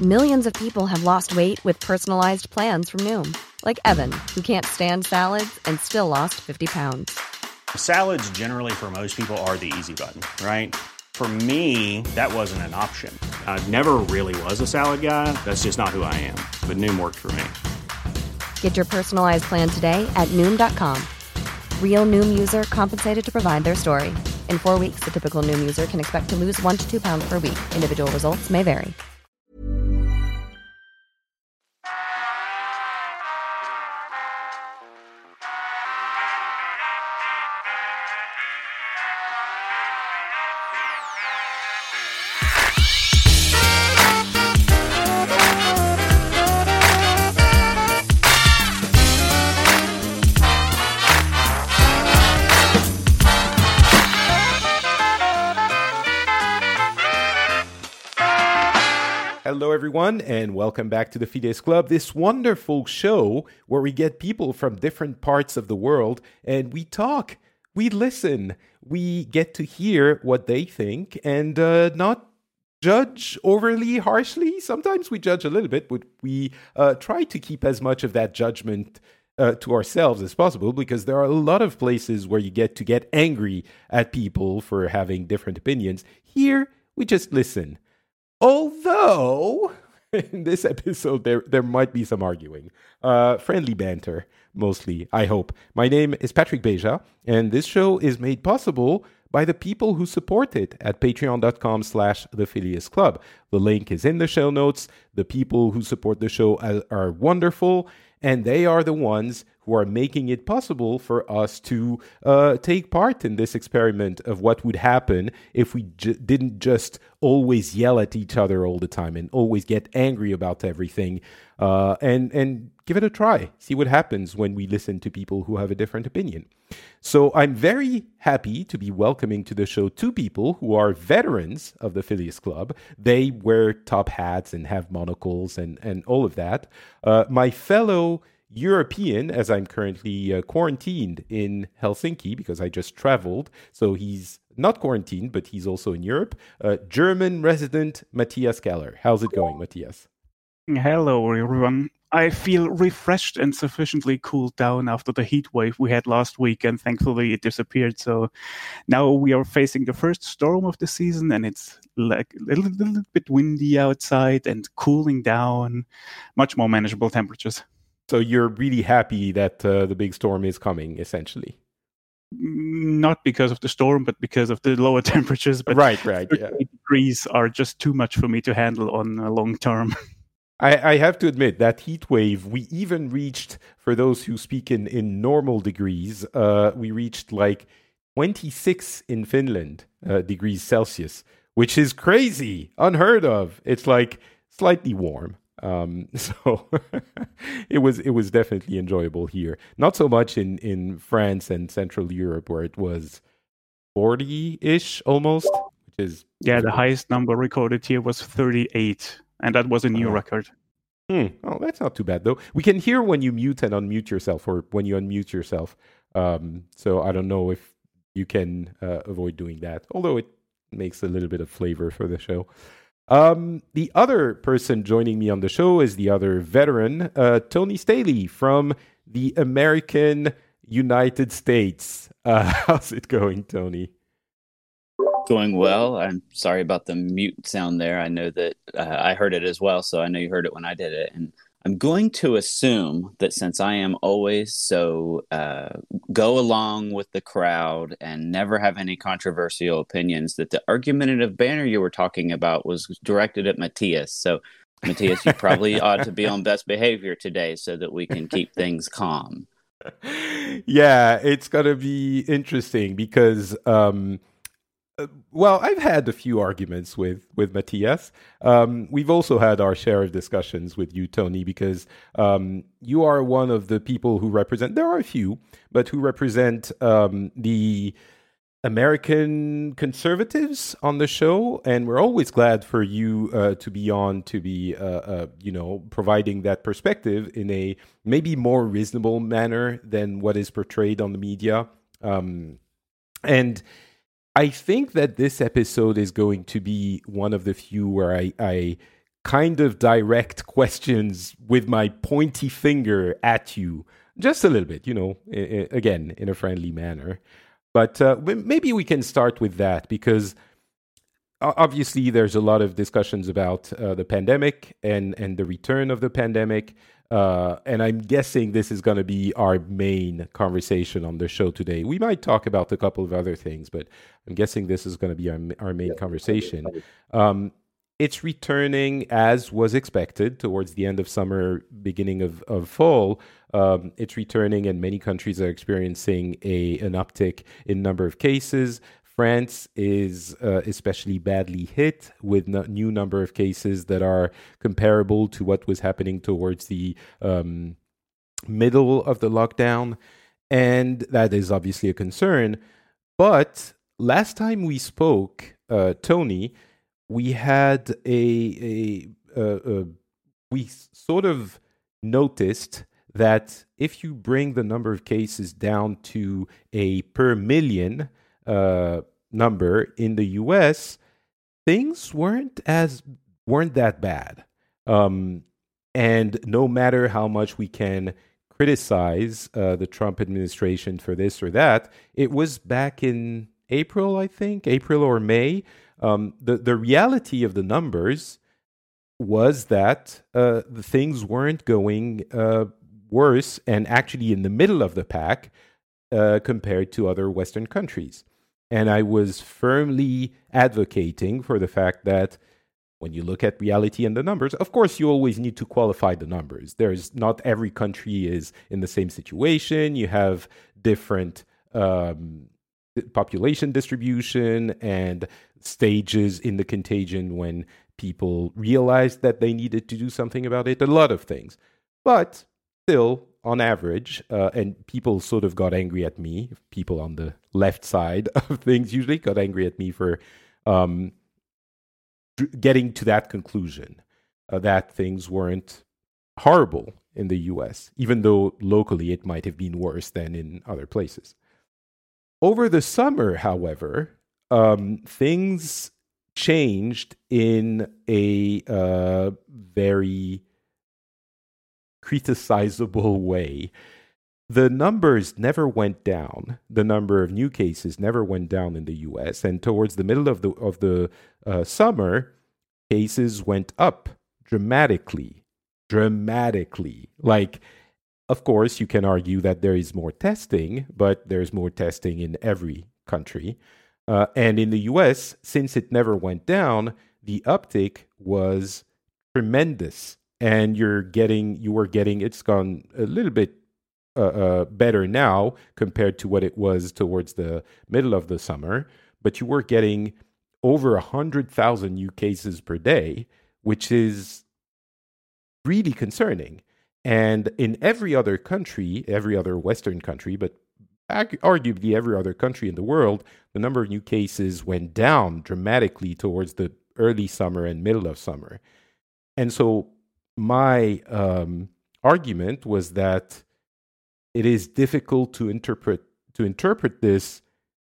Millions of people have lost weight with personalized plans from Noom. Like Evan, who can't stand salads and still lost 50 pounds. Salads generally for most people are the easy button, right? For me, that wasn't an option. I never really was a salad guy. That's just not who I am. But Noom worked for me. Get your personalized plan today at Noom.com. Real Noom user compensated to provide their story. In 4 weeks, the typical Noom user can expect to lose 1 to 2 pounds per week. Individual results may vary. Hello, everyone, and welcome back to the Phileas Club, this wonderful show where we get people from different parts of the world and we talk, we listen, we get to hear what they think and not judge overly harshly. Sometimes we judge a little bit, but we try to keep as much of that judgment to ourselves as possible, because there are a lot of places where you get to get angry at people for having different opinions. Here, we just listen. Although, in this episode, there might be some arguing. Friendly banter, mostly, I hope. My name is Patrick Beja, and this show is made possible by the people who support it at patreon.com/The Phileas Club. The link is in the show notes. The people who support the show are wonderful, and they are the ones who are making it possible for us to take part in this experiment of what would happen if we didn't just always yell at each other all the time and always get angry about everything, and give it a try. See what happens when we listen to people who have a different opinion. So I'm very happy to be welcoming to the show two people who are veterans of the Phileas Club. They wear top hats and have monocles and all of that. My fellow European, as I'm currently quarantined in Helsinki because I just traveled. So he's not quarantined, but he's also in Europe. German resident Matthias Keller. How's it going, Matthias? Hello, everyone. I feel refreshed and sufficiently cooled down after the heat wave we had last week, and thankfully it disappeared. So now we are facing the first storm of the season, and it's like a little bit windy outside and cooling down. Much more manageable temperatures. So you're really happy that the big storm is coming, essentially. Not because of the storm, but because of the lower temperatures. But right. 38 degrees are just too much for me to handle on a long term. I have to admit, that heat wave, we even reached, for those who speak in normal degrees, we reached like 26 in Finland degrees Celsius, which is crazy, unheard of. It's like slightly warm. So it was definitely enjoyable here. Not so much in France and Central Europe, where it was 40-ish almost, which is... Yeah, the highest number recorded here was 38, and that was a new record. Oh, that's not too bad, though. We can hear when you mute and unmute yourself, or when you unmute yourself. So I don't know if you can avoid doing that, although it makes a little bit of flavor for the show. The other person joining me on the show is the other veteran, Tony Staley from the American United States. How's it going, Tony? Going well. I'm sorry about the mute sound there. I know that I heard it as well, so I know you heard it when I did it. And I'm going to assume that since I am always so go along with the crowd and never have any controversial opinions, that the argumentative banner you were talking about was directed at Matthias. So, Matthias, you probably ought to be on best behavior today so that we can keep things calm. Yeah, it's going to be interesting because... well, I've had a few arguments with Matthias. We've also had our share of discussions with you, Tony, because you are one of the people who represent, there are a few, but who represent the American conservatives on the show. And we're always glad for you to be on, to be, providing that perspective in a maybe more reasonable manner than what is portrayed on the media. And I think that this episode is going to be one of the few where I kind of direct questions with my pointy finger at you, just a little bit, again, in a friendly manner. But maybe we can start with that, because obviously there's a lot of discussions about the pandemic and the return of the pandemic. And I'm guessing this is going to be our main conversation on the show today. We might talk about a couple of other things, but I'm guessing this is going to be our main conversation. It's returning as was expected towards the end of summer, beginning of fall. It's returning, and many countries are experiencing an uptick in number of cases. France is especially badly hit with new number of cases that are comparable to what was happening towards the middle of the lockdown. And that is obviously a concern. But last time we spoke, Tony, we had we sort of noticed that if you bring the number of cases down to a per million number in the US, things weren't that bad. And no matter how much we can criticize the Trump administration for this or that, it was back in April, I think, April or May. The reality of the numbers was that the things weren't going worse, and actually in the middle of the pack compared to other Western countries. And I was firmly advocating for the fact that when you look at reality and the numbers, of course, you always need to qualify the numbers. There's not every country is in the same situation. You have different population distribution and stages in the contagion when people realized that they needed to do something about it, a lot of things. But still, on average, and people sort of got angry at me, people on the left side of things usually got angry at me for getting to that conclusion that things weren't horrible in the US, even though locally it might have been worse than in other places. Over the summer, however, things changed in a very criticizable way. The numbers never went down. The number of new cases never went down in the US. And towards the middle of the summer, cases went up dramatically. Like, of course, you can argue that there is more testing, but there's more testing in every country. And in the US, since it never went down, the uptick was tremendous. And you were getting, it's gone a little bit better now compared to what it was towards the middle of the summer, but you were getting over 100,000 new cases per day, which is really concerning. And in every other country, every other Western country, but arguably every other country in the world, the number of new cases went down dramatically towards the early summer and middle of summer. And so my argument was that it is difficult to interpret this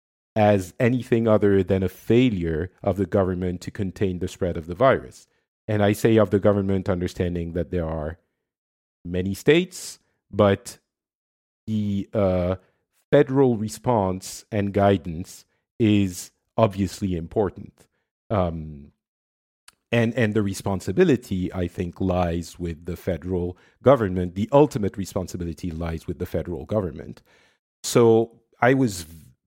as anything other than a failure of the government to contain the spread of the virus. And I say of the government, understanding that there are many states, but the federal response and guidance is obviously important. And the responsibility, I think, lies with the federal government. The ultimate responsibility lies with the federal government. So I was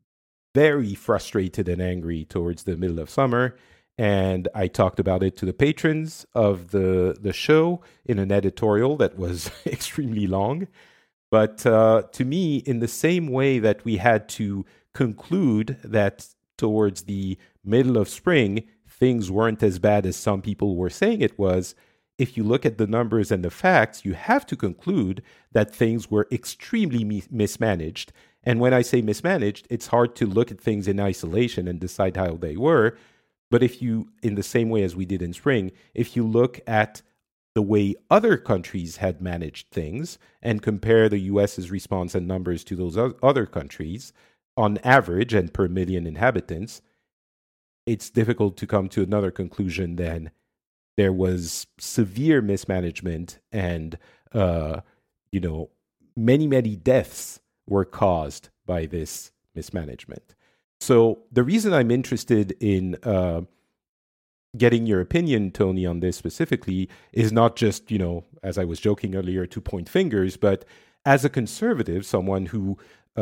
very frustrated and angry towards the middle of summer, and I talked about it to the patrons of the show in an editorial that was extremely long. But to me, in the same way that we had to conclude that towards the middle of spring, things weren't as bad as some people were saying it was, if you look at the numbers and the facts, you have to conclude that things were extremely mismanaged. And when I say mismanaged, it's hard to look at things in isolation and decide how they were. But if you, in the same way as we did in spring, if you look at the way other countries had managed things and compare the US's response and numbers to those other countries, on average and per million inhabitants, it's difficult to come to another conclusion than there was severe mismanagement and, many deaths were caused by this mismanagement. So the reason I'm interested in getting your opinion, Tony, on this specifically is not just, as I was joking earlier, to point fingers, but as a conservative, someone who,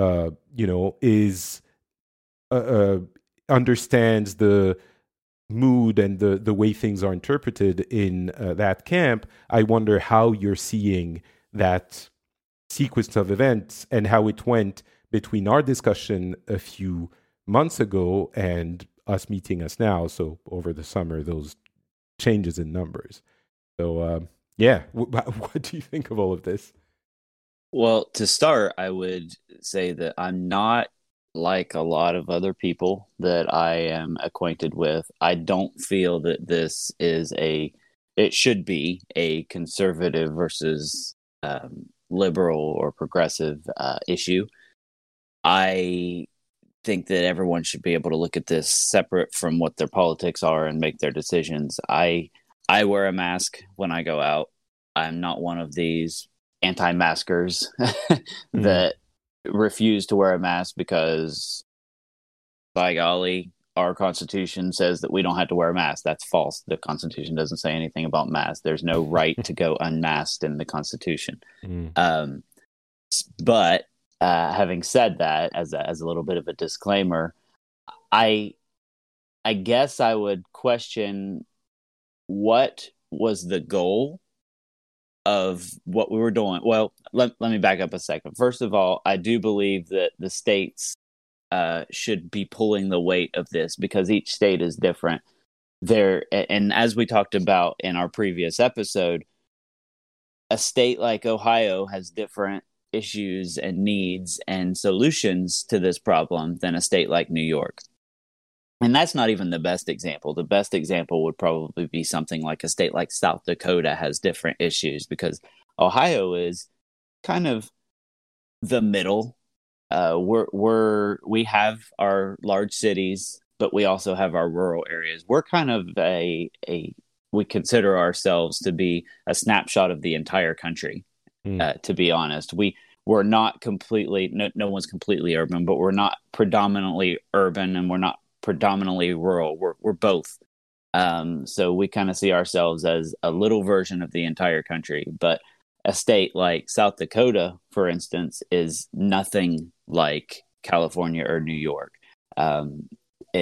is understands the mood and the way things are interpreted in that camp, I wonder how you're seeing that sequence of events and how it went between our discussion a few months ago and us meeting us now. So over the summer, those changes in numbers. So what do you think of all of this? Well, to start, I would say that I'm not like a lot of other people that I am acquainted with. I don't feel that this is it should be a conservative versus liberal or progressive issue. I think that everyone should be able to look at this separate from what their politics are and make their decisions. I wear a mask when I go out. I'm not one of these anti-maskers that refuse to wear a mask because, by golly, our Constitution says that we don't have to wear a mask. That's false. The Constitution doesn't say anything about masks. There's no right to go unmasked in the Constitution. But having said that, as a little bit of a disclaimer, I guess I would question what was the goal of what we were doing. Well, let me back up a second. First of all, I do believe that the states should be pulling the weight of this because each state is different. And as we talked about in our previous episode, a state like Ohio has different issues and needs and solutions to this problem than a state like New York. And that's not even the best example. The best example would probably be something like a state like South Dakota has different issues because Ohio is kind of the middle. We have our large cities, but we also have our rural areas. We're kind of we consider ourselves to be a snapshot of the entire country. To be honest, we're not completely. No one's completely urban, but we're not predominantly urban, and we're not predominantly rural. We're both. So we kind of see ourselves as a little version of the entire country. But a state like South Dakota, for instance, is nothing like California or New York. And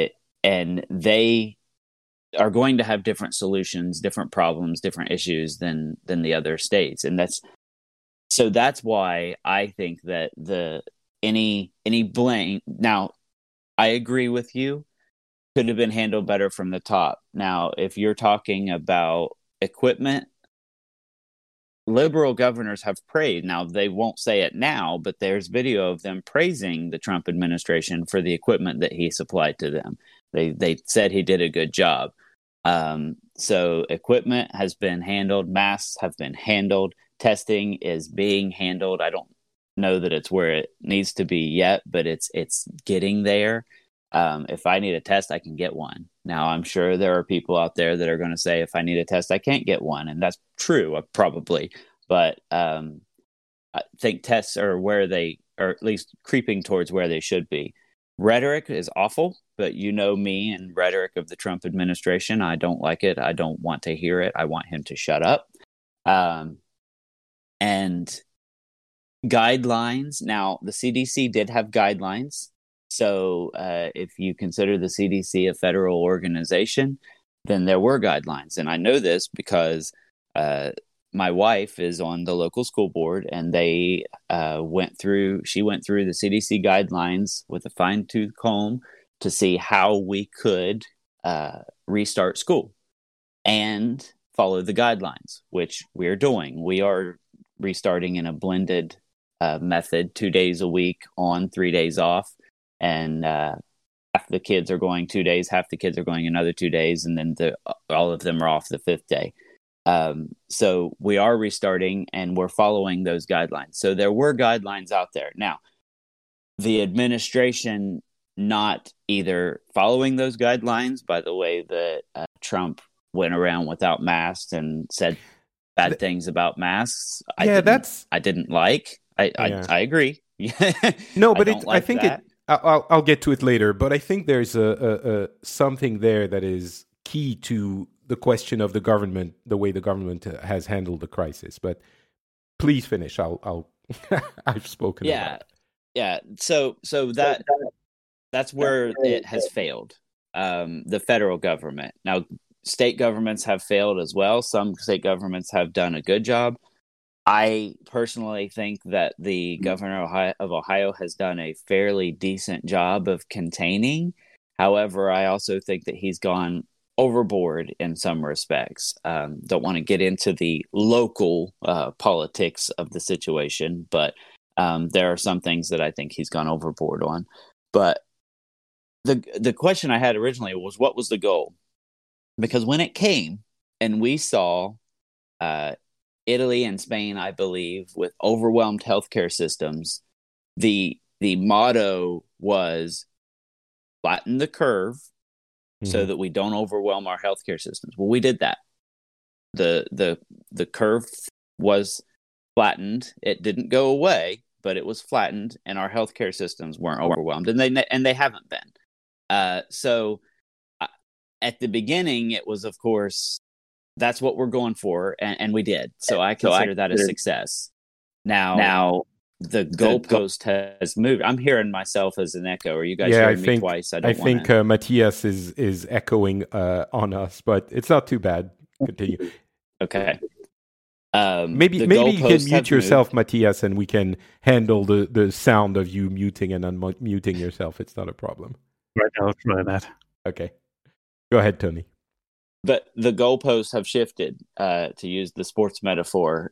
they are going to have different solutions, different problems, different issues than the other states. And that's why I think that any blame. Now, I agree with you. Could have been handled better from the top. Now, if you're talking about equipment, liberal governors have praised. Now, they won't say it now, but there's video of them praising the Trump administration for the equipment that he supplied to them. They said he did a good job. So equipment has been handled. Masks have been handled. Testing is being handled. I don't know that it's where it needs to be yet, but it's getting there. If I need a test, I can get one. Now, I'm sure there are people out there that are going to say, if I need a test, I can't get one. And that's true, probably. But I think tests are where they are, at least creeping towards where they should be. Rhetoric is awful, but you know me and rhetoric of the Trump administration. I don't like it. I don't want to hear it. I want him to shut up. And guidelines. Now, the CDC did have guidelines. So if you consider the CDC a federal organization, then there were guidelines. And I know this because my wife is on the local school board, and she went through the CDC guidelines with a fine-tooth comb to see how we could restart school and follow the guidelines, which we're doing. We are restarting in a blended method, 2 days a week on, 3 days off. And half the kids are going 2 days, half the kids are going another 2 days, and then all of them are off the fifth day. So we are restarting, and we're following those guidelines. So there were guidelines out there. Now, the administration not either following those guidelines by the way that Trump went around without masks and said bad things about masks. I didn't like. I agree. No, but I think I'll get to it later. But I think there's a something there that is key to the question of the government, the way the government has handled the crisis. But please finish. I'll I've spoken. Yeah. So that's where it has failed. The federal government. Now, state governments have failed as well. Some state governments have done a good job. I personally think that the governor of Ohio has done a fairly decent job of containing. However, I also think that he's gone overboard in some respects. Don't want to get into the local politics of the situation, but there are some things that I think he's gone overboard on. But the question I had originally was, what was the goal? Because when it came and we saw Italy and Spain, I believe, with overwhelmed healthcare systems, the motto was flatten the curve so that we don't overwhelm our healthcare systems. Well, we did that. The curve was flattened. It didn't go away, but it was flattened, and our healthcare systems weren't overwhelmed, and they haven't been. So at the beginning, it was, of course, that's what we're going for, and we did. So I consider that a success. Now the goalpost has moved. I'm hearing myself as an echo. Are you guys hearing me twice? I think Matthias is echoing on us, but it's not too bad. Continue. Okay. Maybe you can mute yourself, Matthias, and we can handle the sound of you muting and unmuting yourself. It's not a problem. Right, I'll try that. Okay. Go ahead, Tony. But the goalposts have shifted, to use the sports metaphor.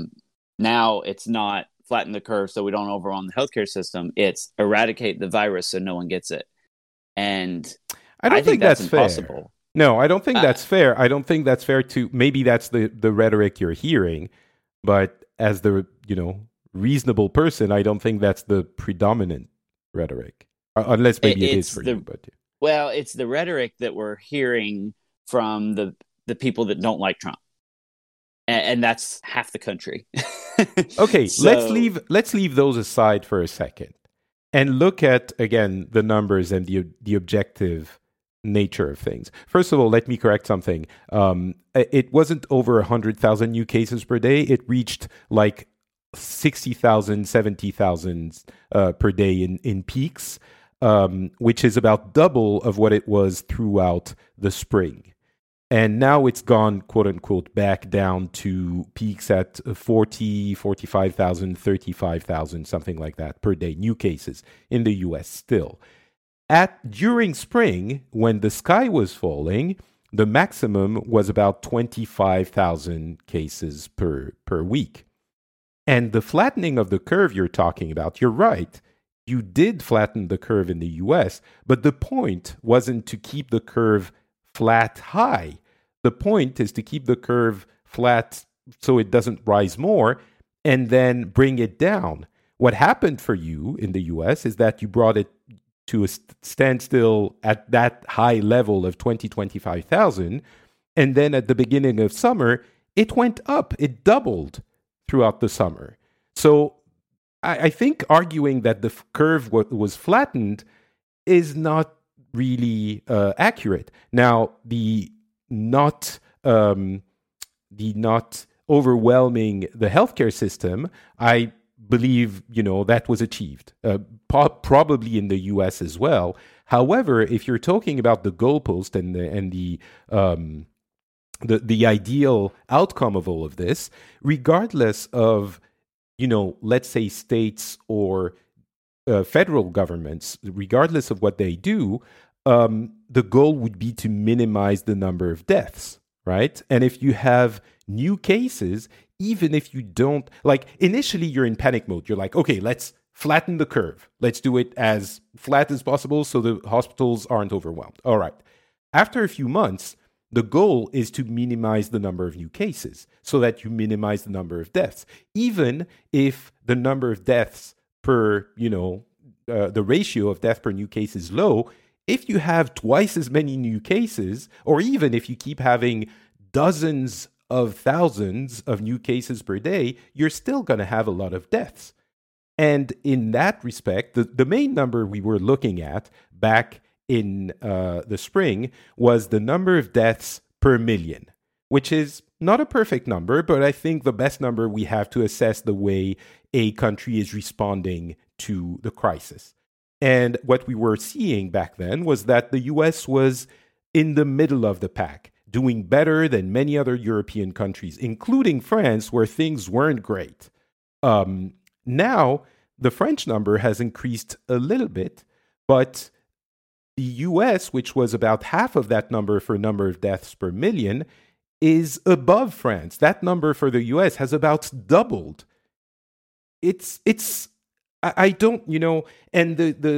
Now it's not flatten the curve so we don't overwhelm the healthcare system. It's eradicate the virus so no one gets it. And I don't think that's impossible. Fair. No, I don't think that's fair. I don't think that's fair to, maybe that's the rhetoric you're hearing, but as the, reasonable person, I don't think that's the predominant rhetoric. Unless maybe it is for you. But well, it's the rhetoric that we're hearing from the people that don't like Trump, and that's half the country. Okay, let's leave those aside for a second and look at again the numbers and the objective nature of things. First of all, let me correct something. It wasn't over 100,000 new cases per day. It reached like 60,000, 70,000 per day in peaks, which is about double of what it was throughout the spring. And now it's gone, quote unquote, back down to peaks at 40, 45,000, 35,000, something like that per day, new cases in the US still. During spring, when the sky was falling, the maximum was about 25,000 cases per week. And the flattening of the curve you're talking about, you're right. You did flatten the curve in the US, but the point wasn't to keep the curve flat high. The point is to keep the curve flat so it doesn't rise more and then bring it down. What happened for you in the US is that you brought it to a standstill at that high level of 25,000. And then at the beginning of summer, it went up. It doubled throughout the summer. So I think arguing that the curve was flattened is not really accurate. Now, the not overwhelming the healthcare system, I believe, that was achieved, probably in the U.S. as well. However, if you're talking about the goalpost and the ideal outcome of all of this, regardless of, let's say states or federal governments, regardless of what they do, the goal would be to minimize the number of deaths, right? And if you have new cases, even if you don't, like initially you're in panic mode, you're like, okay, let's flatten the curve. Let's do it as flat as possible so the hospitals aren't overwhelmed. All right. After a few months, the goal is to minimize the number of new cases so that you minimize the number of deaths. Even if the number of deaths per, the ratio of death per new case is low, if you have twice as many new cases, or even if you keep having dozens of thousands of new cases per day, you're still going to have a lot of deaths. And in that respect, the main number we were looking at back in the spring was the number of deaths per million, which is not a perfect number, but I think the best number we have to assess the way a country is responding to the crisis. And what we were seeing back then was that the US was in the middle of the pack, doing better than many other European countries, including France, where things weren't great. Now, the French number has increased a little bit, but the US, which was about half of that number for number of deaths per million, is above France. That number for the US has about doubled. I don't, and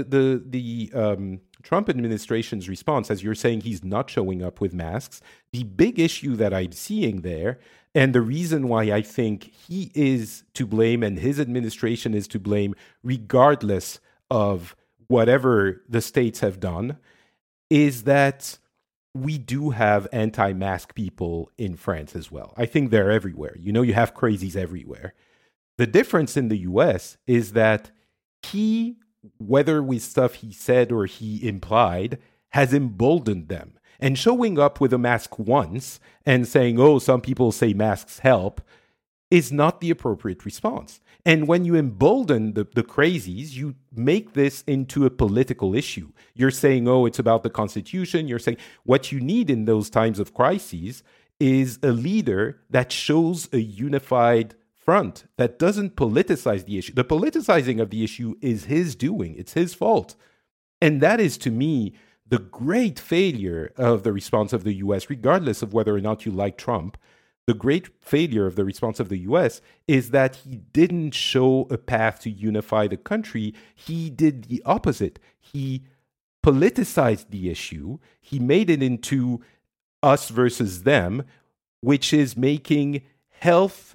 the Trump administration's response, as you're saying, he's not showing up with masks. The big issue that I'm seeing there, and the reason why I think he is to blame and his administration is to blame, regardless of whatever the states have done, is that we do have anti-mask people in France as well. I think they're everywhere. You have crazies everywhere. The difference in the US is that he, whether with stuff he said or he implied, has emboldened them. And showing up with a mask once and saying, oh, some people say masks help, is not the appropriate response. And when you embolden the crazies, you make this into a political issue. You're saying, oh, it's about the Constitution. You're saying what you need in those times of crises is a leader that shows a unified front, that doesn't politicize the issue. The politicizing of the issue is his doing. It's his fault. And that is, to me, the great failure of the response of the US, regardless of whether or not you like Trump. The great failure of the response of the US is that he didn't show a path to unify the country. He did the opposite. He politicized the issue. He made it into us versus them, which is making health,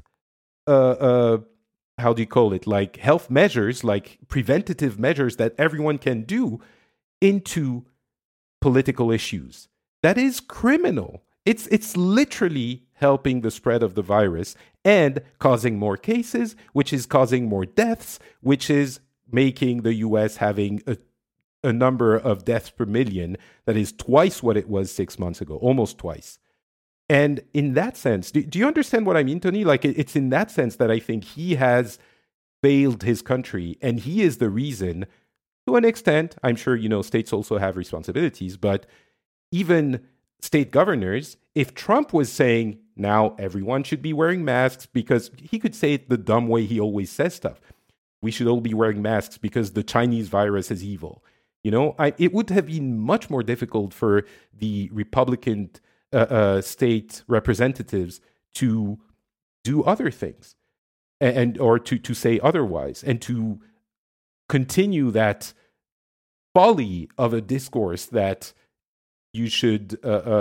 how do you call it? Like health measures, like preventative measures that everyone can do, into political issues. That is criminal. It's literally helping the spread of the virus and causing more cases, which is causing more deaths, which is making the US having a number of deaths per million that is twice what it was 6 months ago, almost twice. And in that sense, do you understand what I mean, Tony? Like, it's in that sense that I think he has failed his country, and he is the reason, to an extent. I'm sure, states also have responsibilities, but even state governors, if Trump was saying, now everyone should be wearing masks, because he could say it the dumb way he always says stuff. We should all be wearing masks because the Chinese virus is evil. It would have been much more difficult for the Republican state representatives to do other things or to say otherwise, and to continue that folly of a discourse that you should,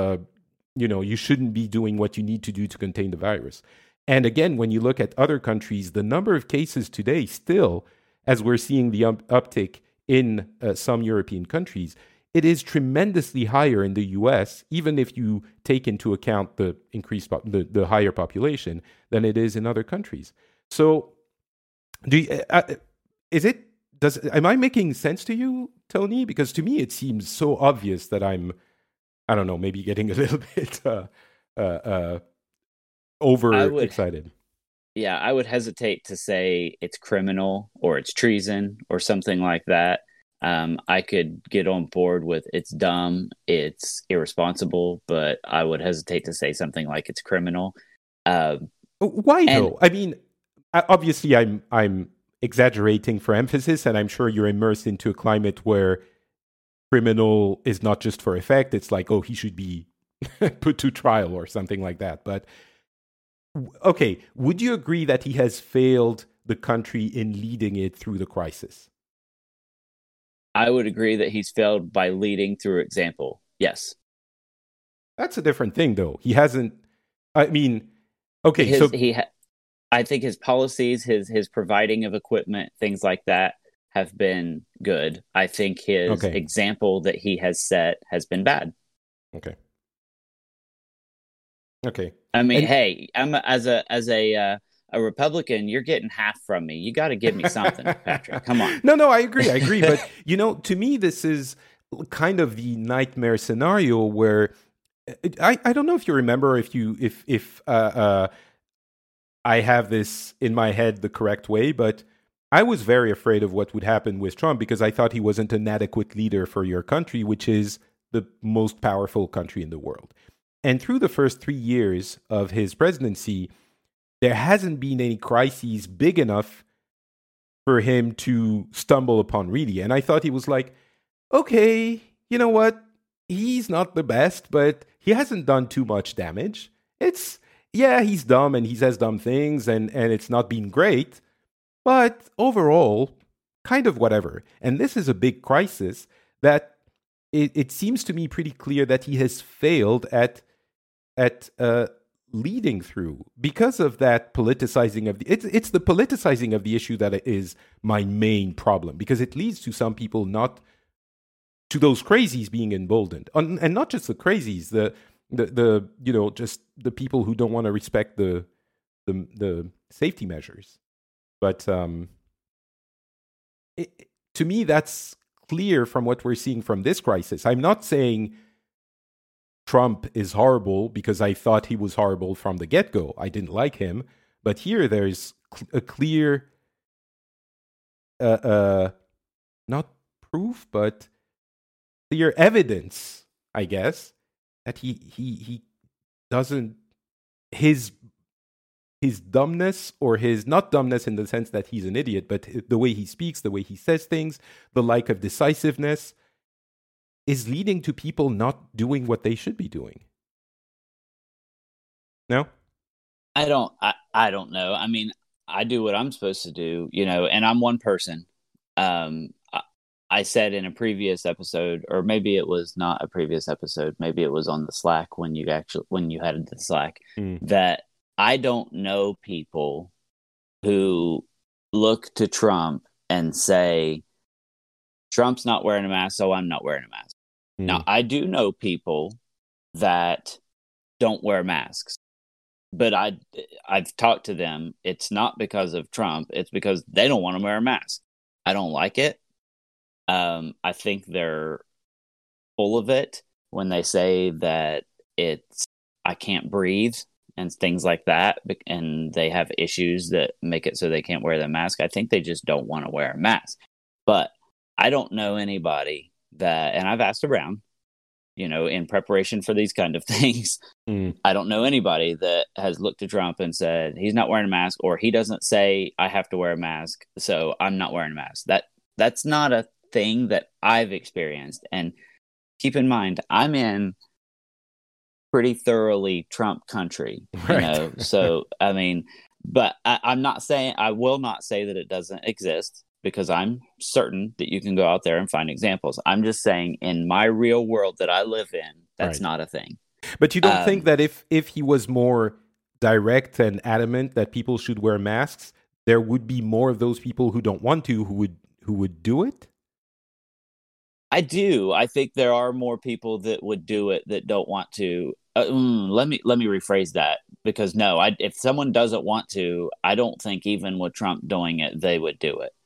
you shouldn't be doing what you need to do to contain the virus. And again, when you look at other countries, the number of cases today still, as we're seeing the uptick in some European countries, it is tremendously higher in the US, even if you take into account the increased the higher population, than it is in other countries. So, am I making sense to you, Tony? Because to me, it seems so obvious that I don't know, maybe getting a little bit overexcited. Yeah, I would hesitate to say it's criminal or it's treason or something like that. I could get on board with it's dumb, it's irresponsible, but I would hesitate to say something like it's criminal. Why though? I mean, obviously, I'm exaggerating for emphasis, and I'm sure you're immersed into a climate where criminal is not just for effect. It's like, oh, he should be put to trial or something like that. But okay, would you agree that he has failed the country in leading it through the crisis? I would agree that he's failed by leading through example. Yes. That's a different thing, though. He hasn't. I mean, okay, I think his policies, his providing of equipment, things like that, have been good. I think his example that he has set has been bad. Okay. I mean, hey, I'm as a Republican, you're getting half from me. You got to give me something, Patrick. Come on. No, I agree. But, to me, this is kind of the nightmare scenario where I don't know if you remember if I have this in my head the correct way, but I was very afraid of what would happen with Trump because I thought he wasn't an adequate leader for your country, which is the most powerful country in the world. And through the first 3 years of his presidency, there hasn't been any crises big enough for him to stumble upon, really. And I thought he was like, okay, you know what? He's not the best, but he hasn't done too much damage. He's dumb and he says dumb things and it's not been great, but overall, kind of whatever. And this is a big crisis that it seems to me pretty clear that he has failed at leading through because of that politicizing of it's the politicizing of the issue that is my main problem, because it leads to some people not to those crazies being emboldened, and not just the crazies, the just the people who don't want to respect the safety measures. But to me, that's clear from what we're seeing from this crisis. I'm not saying Trump is horrible because I thought he was horrible from the get-go. I didn't like him. But here there's a clear, not proof, but clear evidence, I guess, that he doesn't, his dumbness, or his, not dumbness in the sense that he's an idiot, but the way he speaks, the way he says things, the lack of decisiveness, is leading to people not doing what they should be doing. No? I don't know. I mean, I do what I'm supposed to do, and I'm one person. I said in a previous episode, or maybe it was not a previous episode, maybe it was on the Slack when you had the Slack, that I don't know people who look to Trump and say, Trump's not wearing a mask, so I'm not wearing a mask. Now, I do know people that don't wear masks, but I've talked to them. It's not because of Trump. It's because they don't want to wear a mask. I don't like it. I think they're full of it when they say that I can't breathe and things like that, and they have issues that make it so they can't wear the mask. I think they just don't want to wear a mask. But I don't know anybody that, and I've asked around, in preparation for these kind of things, I don't know anybody that has looked at Trump and said, he's not wearing a mask, or he doesn't say I have to wear a mask, so I'm not wearing a mask. That's not a thing that I've experienced. And keep in mind, I'm in pretty thoroughly Trump country, right. So, I mean, but I will not say that it doesn't exist, because I'm certain that you can go out there and find examples. I'm just saying, in my real world that I live in, that's not a thing. But you don't think that if he was more direct and adamant that people should wear masks, there would be more of those people who don't want to, who would do it? I do. I think there are more people that would do it that don't want to. Let me rephrase that, because if someone doesn't want to, I don't think even with Trump doing it, they would do it.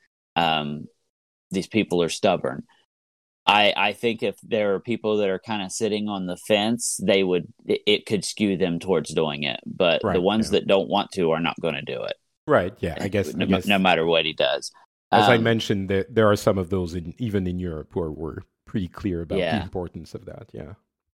These people are stubborn. I think if there are people that are kind of sitting on the fence, it could skew them towards doing it. But the ones that don't want to are not going to do it. Right. Yeah. I guess no matter what he does. As I mentioned, there are some of those even in Europe who were pretty clear about the importance of that. Yeah.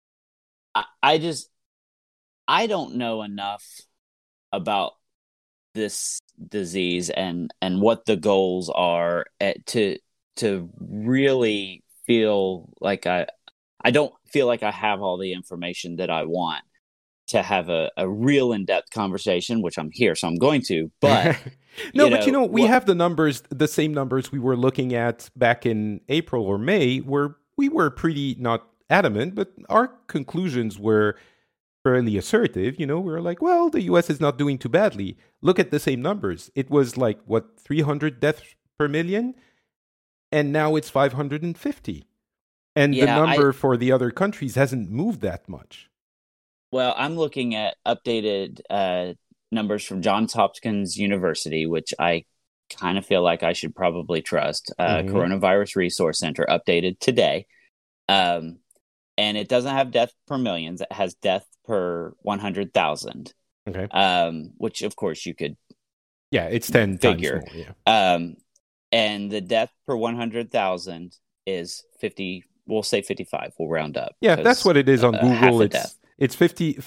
I don't know enough about this disease and what the goals are to really feel like I don't feel like I have all the information that I want to have a real in-depth conversation, which I'm here, so I'm going to. But we have the same numbers we were looking at back in April or May, where we were pretty not adamant, but our conclusions were fairly assertive. We were like, well, the U.S. is not doing too badly. Look at the same numbers. It was like, 300 deaths per million? and now it's 550. And the Yeah, number for the other countries hasn't moved that much. Well, I'm looking at updated numbers from Johns Hopkins University, which I kind of feel like I should probably trust. Coronavirus Resource Center updated today. And it doesn't have death per millions. It has death per 100,000. Okay. Which, of course, you could it's 10 figure. times more. Yeah. And the death per 100,000 is 50. We'll say 55. We'll round up. Yeah, that's what it is on Google. It's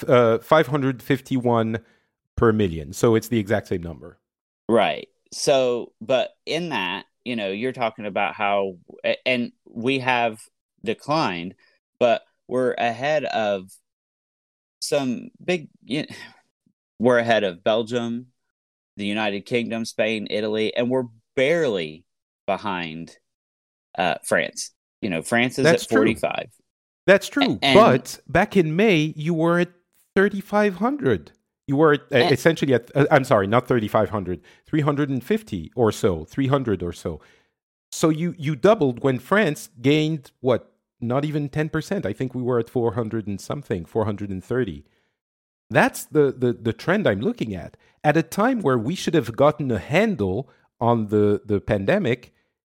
551 per million. So it's the exact same number. Right. So, but in that, you're talking about how, and we have declined, but we're ahead of some big, we're ahead of Belgium, the United Kingdom, Spain, Italy, and we're barely behind France. France is That's at 45. True. That's true. But back in May, you were at 3,500. You were essentially at, I'm sorry, not 3,500, 350 or so, 300 or so. So you doubled when France gained, what, not even 10%. I think we were at 400 and something, 430. That's the trend I'm looking at. At a time where we should have gotten a handle on the pandemic,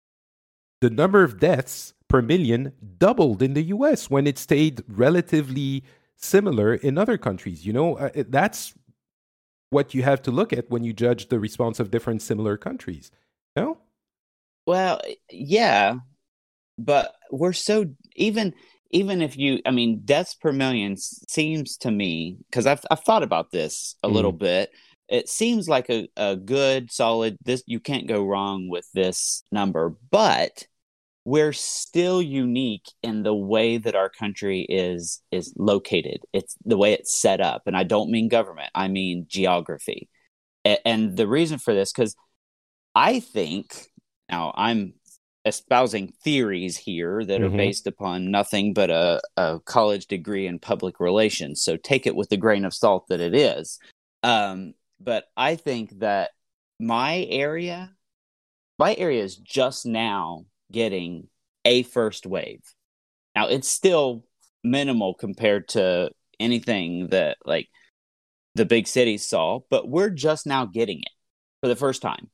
the number of deaths per million doubled in the US when it stayed relatively similar in other countries. That's what you have to look at when you judge the response of different similar countries. No? Well, yeah, but we're so even if deaths per million seems to me, because I've thought about this a little bit. It seems like a good, solid, this, you can't go wrong with this number, but we're still unique in the way that our country is located. It's the way it's set up. And I don't mean government, I mean geography. And the reason for this, because I think, now I'm espousing theories here that are based upon nothing but a college degree in public relations. So take it with the grain of salt that it is. But I think that my area is just now getting a first wave. Now, it's still minimal compared to anything that like the big cities saw, but we're just now getting it for the first time.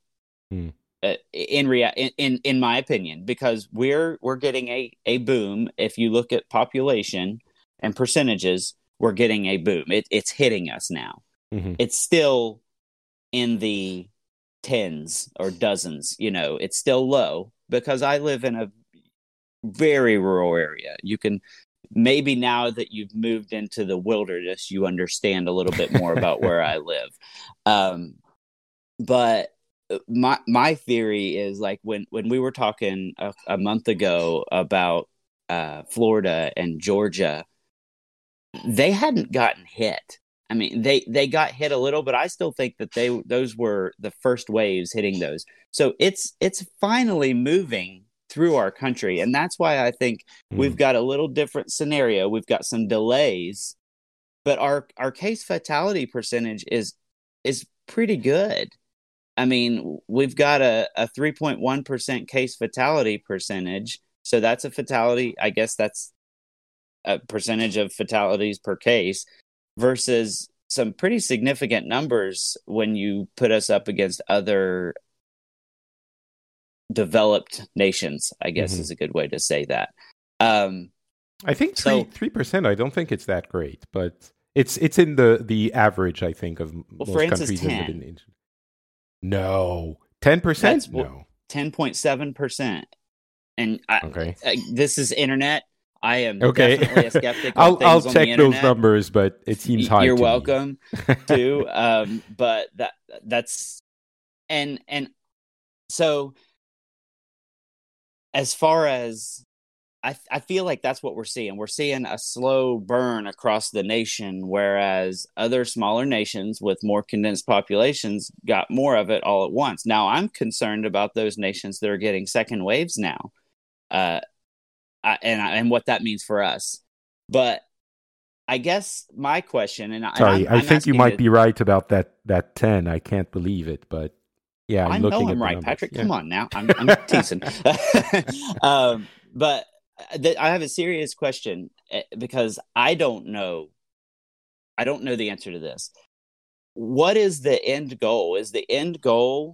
In my opinion, because we're getting a boom. If you look at population and percentages, we're getting a boom. It's hitting us now. It's still in the tens or dozens. It's still low because I live in a very rural area. You can maybe, now that you've moved into the wilderness, you understand a little bit more about where I live. But my theory is, like, when we were talking a month ago about Florida and Georgia, they hadn't gotten hit. I mean, they got hit a little, but I still think that those were the first waves hitting those. So it's finally moving through our country, and that's why I think we've got a little different scenario. We've got some delays, but our case fatality percentage is pretty good. I mean, we've got a 3.1% case fatality percentage. So that's a fatality. I guess that's a percentage of fatalities per case versus some pretty significant numbers when you put us up against other developed nations, I guess is a good way to say that. I think 3%, I don't think it's that great, but it's in the average, I think, of most France countries. is 10. No. 10%? No. 10.7%. And okay. This is internet. I am definitely a skeptic. I'll check those numbers, but it seems high. You're to welcome to. But that's and so as far as I feel like that's what we're seeing. We're seeing a slow burn across the nation, whereas other smaller nations with more condensed populations got more of it all at once. Now, I'm concerned about those nations that are getting second waves now, and what that means for us. But I guess my question, I think you might be right about that 10. I can't believe it, but Yeah, I looking know at I'm the right, numbers. Patrick. Yeah. Come on now. I'm teasing. But I have a serious question because I don't know. I don't know the answer to this. What is the end goal? Is the end goal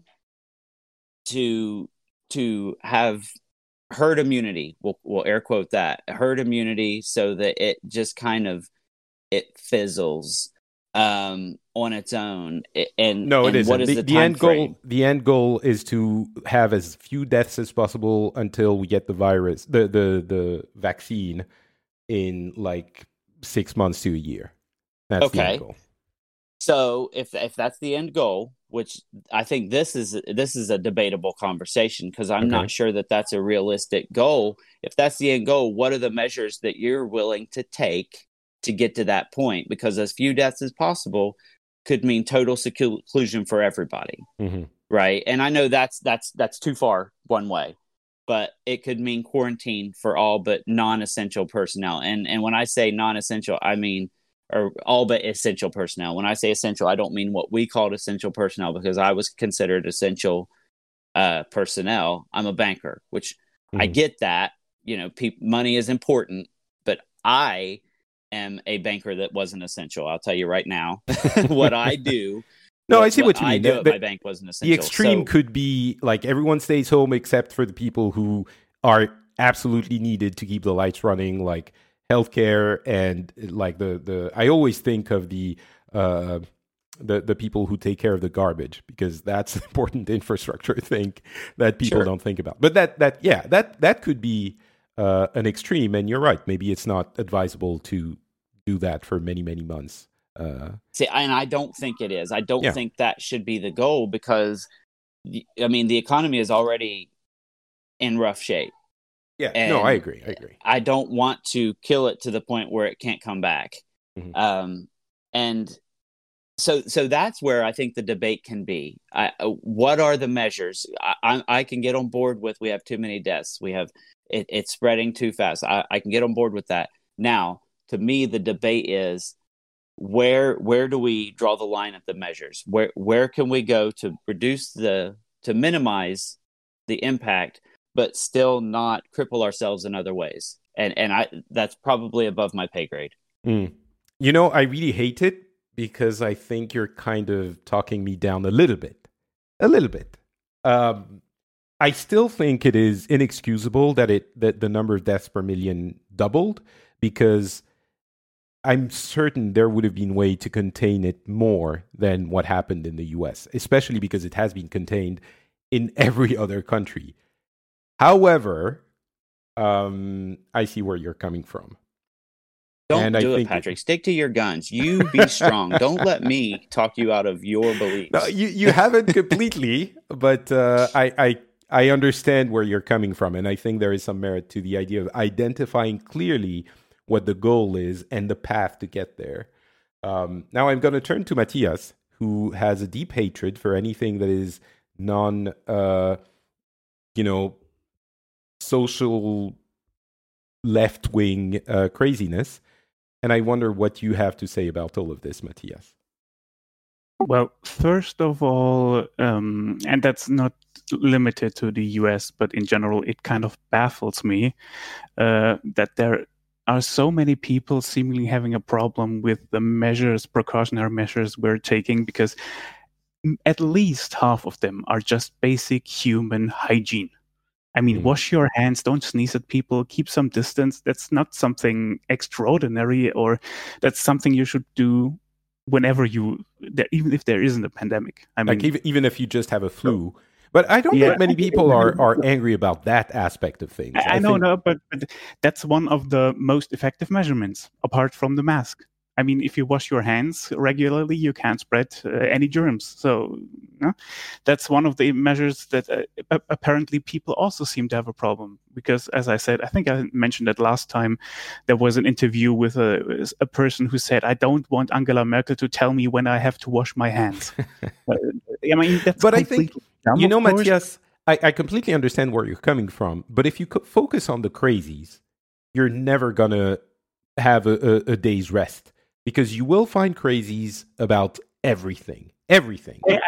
to have herd immunity? We'll air quote that herd immunity, so that it just kind of it fizzles on its own. No, it isn't. What is the time end frame? goal? The end goal is to have as few deaths as possible until we get the virus, the vaccine, in like 6 months to a year. That's the end goal. So if that's the end goal, which I think this is a debatable conversation, because I'm not sure that that's a realistic goal. If that's the end goal, what are the measures that you're willing to take to get to that point? Because as few deaths as possible could mean total seclusion for everybody, right? And I know that's too far one way, but it could mean quarantine for all but non-essential personnel. And when I say non-essential, I mean or all but essential personnel. When I say essential, I don't mean what we called essential personnel, because I was considered essential personnel. I'm a banker, which I get that, money is important, but I am a banker that wasn't essential. I'll tell you right now what I do. No, I see what you mean. I do at my bank wasn't essential. The extreme could be like everyone stays home except for the people who are absolutely needed to keep the lights running, like healthcare and like the I always think of the people who take care of the garbage, because that's an important infrastructure thing that people don't think about. But that could be an extreme, and you're right. Maybe it's not advisable to do that for many, many months. See, and I don't think it is. I don't think that should be the goal, because I mean the economy is already in rough shape. Yeah, and no, I agree. I don't want to kill it to the point where it can't come back. And so that's where I think the debate can be. What are the measures? I can get on board with we have too many deaths. We have it's spreading too fast. I can get on board with that. Now, to me, the debate is where do we draw the line at the measures? Where can we go to minimize the impact, but still not cripple ourselves in other ways? And that's probably above my pay grade. I really hate it, because I think you're kind of talking me down a little bit. I still think it is inexcusable that the number of deaths per million doubled, because I'm certain there would have been a way to contain it more than what happened in the US, especially because it has been contained in every other country. However, I see where you're coming from. Don't do it, Patrick. Stick to your guns. You be strong. Don't let me talk you out of your beliefs. No, you haven't completely, but I understand where you're coming from, and I think there is some merit to the idea of identifying clearly what the goal is and the path to get there. Now I'm going to turn to Matthias, who has a deep hatred for anything that is social left-wing craziness. And I wonder what you have to say about all of this, Matthias. Well, first of all, and that's not limited to the US, but in general, it kind of baffles me that there are so many people seemingly having a problem with the precautionary measures we're taking, because at least half of them are just basic human hygiene. I mean, wash your hands, don't sneeze at people, keep some distance. That's not something extraordinary, or that's something you should do whenever even if there isn't a pandemic. I mean, like even if you just have a flu. But I don't think many people are angry about that aspect of things. I know, but that's one of the most effective measurements, apart from the mask. I mean, if you wash your hands regularly, you can't spread any germs. So that's one of the measures that apparently people also seem to have a problem. Because, as I said, I think I mentioned that last time, there was an interview with a person who said, I don't want Angela Merkel to tell me when I have to wash my hands. I mean, that's but I think, dumb, Matthias, I completely understand where you're coming from. But if you focus on the crazies, you're never going to have a day's rest. Because you will find crazies about everything. I know.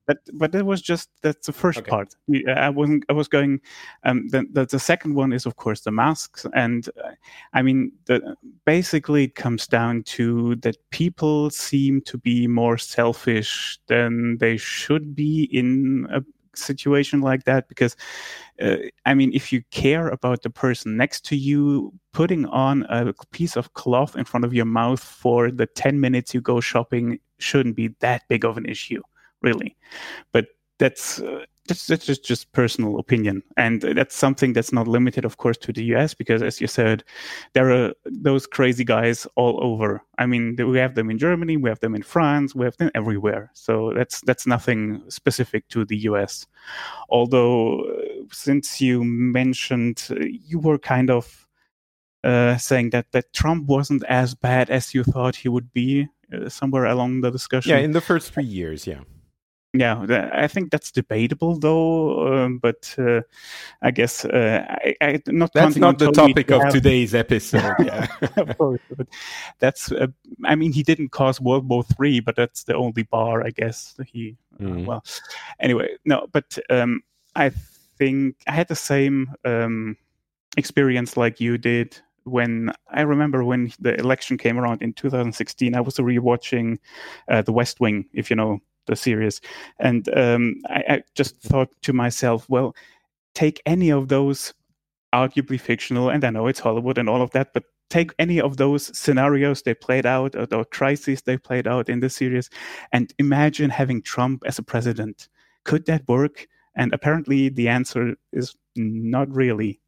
but that was that's the first Okay. part. I was going. The second one is, of course, the masks, and I mean, basically it comes down to that people seem to be more selfish than they should be in a situation like that, because I mean, if you care about the person next to you, putting on a piece of cloth in front of your mouth for the 10 minutes you go shopping shouldn't be that big of an issue, really. But that's just personal opinion, and that's something that's not limited, of course, to the US, because, as you said, there are those crazy guys all over. I mean, we have them in Germany, we have them in France, we have them everywhere. So that's nothing specific to the US. Although, since you mentioned, you were kind of saying that Trump wasn't as bad as you thought he would be somewhere along the discussion. Yeah, in the first 3 years, yeah. Yeah, I think that's debatable, though. But I guess I not. That's not the Tony topic of today's episode. Yeah, of course. But that's. I mean, he didn't cause World War III, but that's the only bar, I guess. He. Well, anyway, no. But I think I had the same experience like you did. When I remember when the election came around in 2016, I was rewatching The West Wing, if you know the series, and I just thought to myself, well, take any of those arguably fictional, and I know it's Hollywood and all of that, but take any of those scenarios they played out, or the crises they played out in the series, and imagine having Trump as a president. Could that work? And apparently the answer is not really.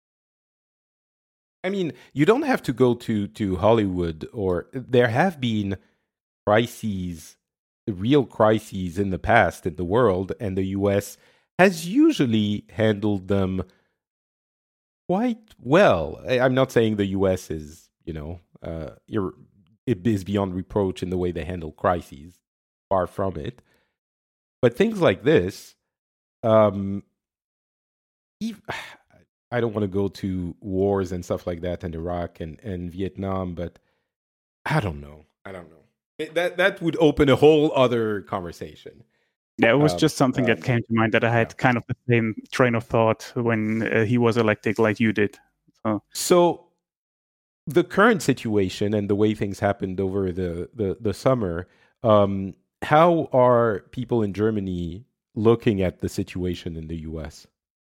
I mean, you don't have to go to Hollywood, or there have been crises, real crises in the past in the world, and the US has usually handled them quite well. I'm not saying the US is, it is beyond reproach in the way they handle crises. Far from it. But things like this, I don't want to go to wars and stuff like that in Iraq and Vietnam, but I don't know. That would open a whole other conversation. Yeah, it was just something that came to mind, that I had kind of the same train of thought when he was elected, like you did. So the current situation and the way things happened over the summer, how are people in Germany looking at the situation in the US?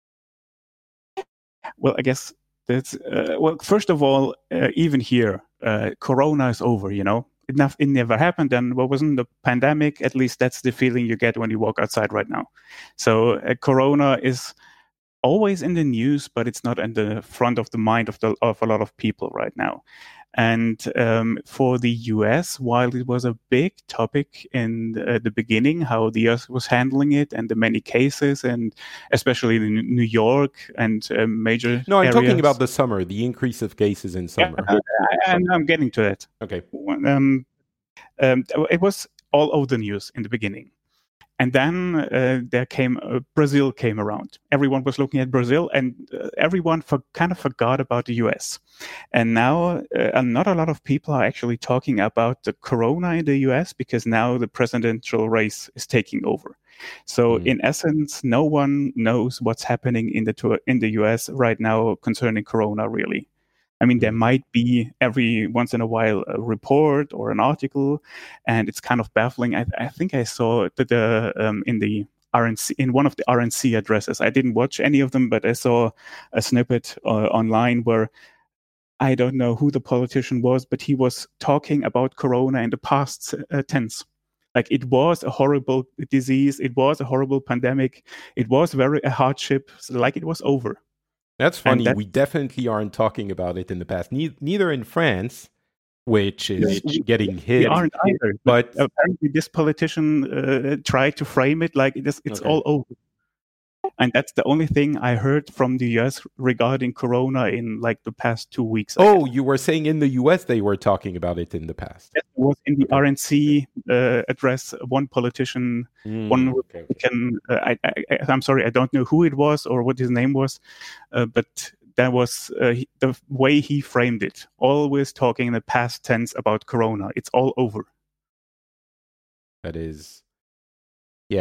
Well, I guess that's first of all, even here, Corona is over. It never happened, and what wasn't the pandemic? At least that's the feeling you get when you walk outside right now. So Corona is always in the news, but it's not in the front of the mind of a lot of people right now. And for the US, while it was a big topic in the beginning, how the US was handling it and the many cases, and especially in New York and major No, I'm areas. talking about the summer, the increase of cases in summer. Yeah, I'm getting to that. Okay. It was all over the news in the beginning. And then Brazil came around. Everyone was looking at Brazil, and everyone kind of forgot about the US. And now not a lot of people are actually talking about the corona in the US, because now the presidential race is taking over. So in essence, no one knows what's happening in the US right now concerning corona, really. I mean, there might be every once in a while a report or an article, and it's kind of baffling. I think I saw that in the RNC, in one of the RNC addresses. I didn't watch any of them, but I saw a snippet online where I don't know who the politician was, but he was talking about corona in the past tense. Like, it was a horrible disease, it was a horrible pandemic, it was a hardship, like it was over. That's funny. We definitely aren't talking about it in the past. Neither in France, which is getting hit. We aren't either. But apparently this politician tried to frame it like it's all over. And that's the only thing I heard from the US regarding corona in like the past 2 weeks. You were saying in the US they were talking about it in the past. It was in the RNC address. One politician, one Republican. I'm sorry, I don't know who it was or what his name was, but that was the way he framed it. Always talking in the past tense about corona. It's all over. That is, yeah.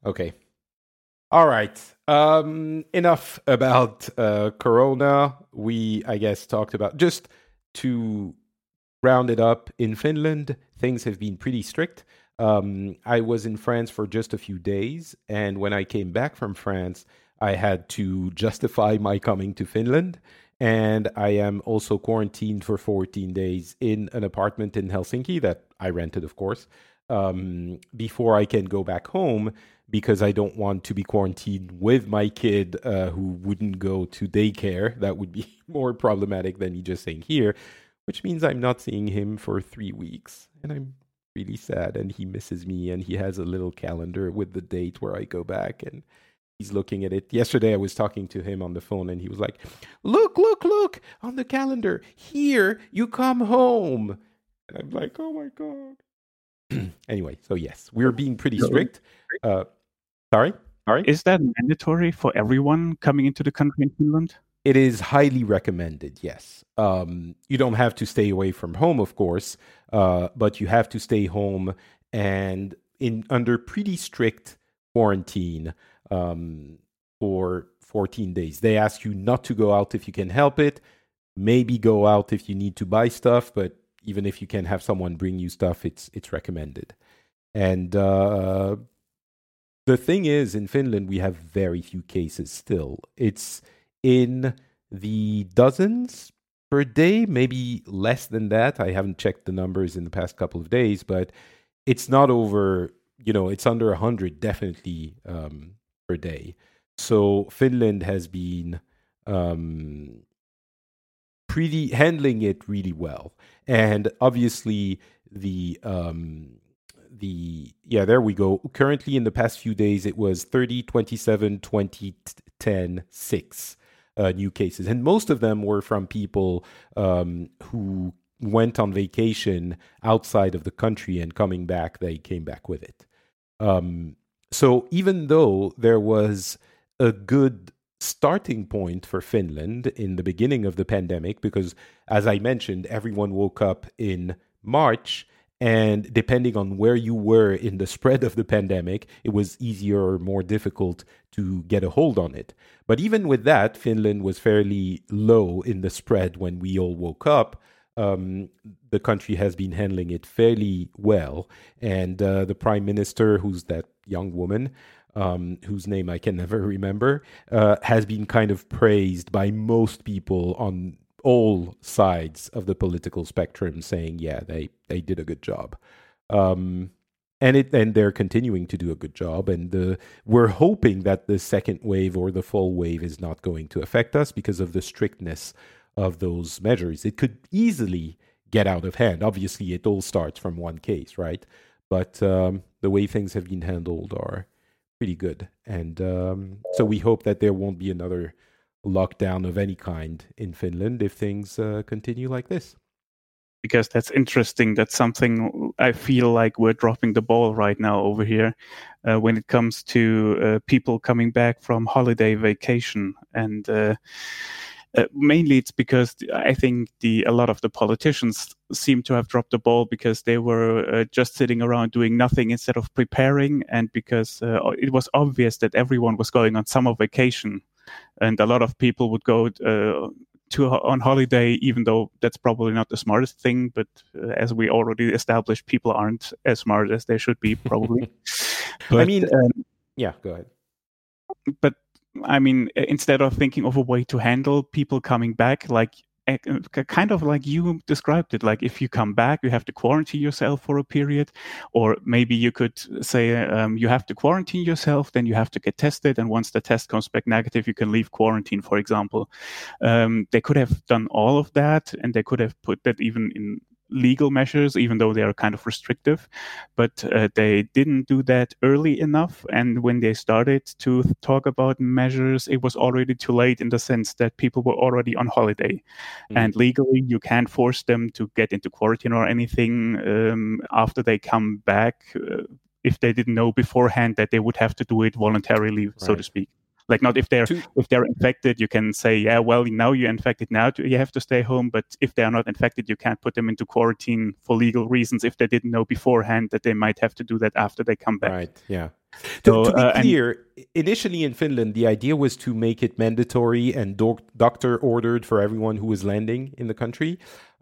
Okay. All right. Enough about Corona. We, I guess, talked about, just to round it up, in Finland, things have been pretty strict. I was in France for just a few days, and when I came back from France, I had to justify my coming to Finland. And I am also quarantined for 14 days in an apartment in Helsinki that I rented, of course, before I can go back home, because I don't want to be quarantined with my kid who wouldn't go to daycare. That would be more problematic than me just staying here, which means I'm not seeing him for 3 weeks. And I'm really sad, and he misses me, and he has a little calendar with the date where I go back, and he's looking at it. Yesterday, I was talking to him on the phone, and he was like, look on the calendar. Here, you come home. And I'm like, oh my God. Anyway, so yes, we're being pretty strict. Sorry? Is that mandatory for everyone coming into the country in Finland? It is highly recommended, yes. You don't have to stay away from home, of course, but you have to stay home and under pretty strict quarantine for 14 days. They ask you not to go out if you can help it, maybe go out if you need to buy stuff, but even if you can have someone bring you stuff, it's recommended. And the thing is, in Finland, we have very few cases still. It's in the dozens per day, maybe less than that. I haven't checked the numbers in the past couple of days, but it's not over, it's under 100 definitely per day. So Finland has been pretty handling it really well. And obviously there we go. Currently in the past few days, it was 30, 27, 20, 10, 6 new cases. And most of them were from people who went on vacation outside of the country, and coming back, they came back with it. So even though there was a good starting point for Finland in the beginning of the pandemic, because as I mentioned, everyone woke up in March, and depending on where you were in the spread of the pandemic, it was easier or more difficult to get a hold on it. But even with that, Finland was fairly low in the spread when we all woke up. The country has been handling it fairly well. And the prime minister, who's that young woman, whose name I can never remember, has been kind of praised by most people on all sides of the political spectrum, saying, yeah, they did a good job. And they're continuing to do a good job. And we're hoping that the second wave or the fall wave is not going to affect us because of the strictness of those measures. It could easily get out of hand. Obviously, it all starts from one case, right? But the way things have been handled are pretty good. And so we hope that there won't be another lockdown of any kind in Finland if things continue like this. Because that's interesting. That's something I feel like we're dropping the ball right now over here when it comes to people coming back from holiday vacation. And mainly it's because I think a lot of the politicians seem to have dropped the ball because they were just sitting around doing nothing instead of preparing, and because it was obvious that everyone was going on summer vacation. And a lot of people would go on holiday, even though that's probably not the smartest thing. But as we already established, people aren't as smart as they should be, probably. But, I mean, yeah, go ahead. But I mean, instead of thinking of a way to handle people coming back, like kind of like you described it, like if you come back, you have to quarantine yourself for a period, or maybe you could say you have to quarantine yourself, then you have to get tested, and once the test comes back negative, you can leave quarantine, for example. They could have done all of that, and they could have put that even in legal measures, even though they are kind of restrictive, but they didn't do that early enough. And when they started to talk about measures, it was already too late, in the sense that people were already on holiday. And legally you can't force them to get into quarantine or anything after they come back if they didn't know beforehand that they would have to do it voluntarily, so to speak. Like, not if they're infected, you can say, yeah, well, now you're infected, now you have to stay home. But if they are not infected, you can't put them into quarantine for legal reasons if they didn't know beforehand that they might have to do that after they come back. Right, yeah. To be And clear, initially in Finland, the idea was to make it mandatory and doctor ordered for everyone who was landing in the country.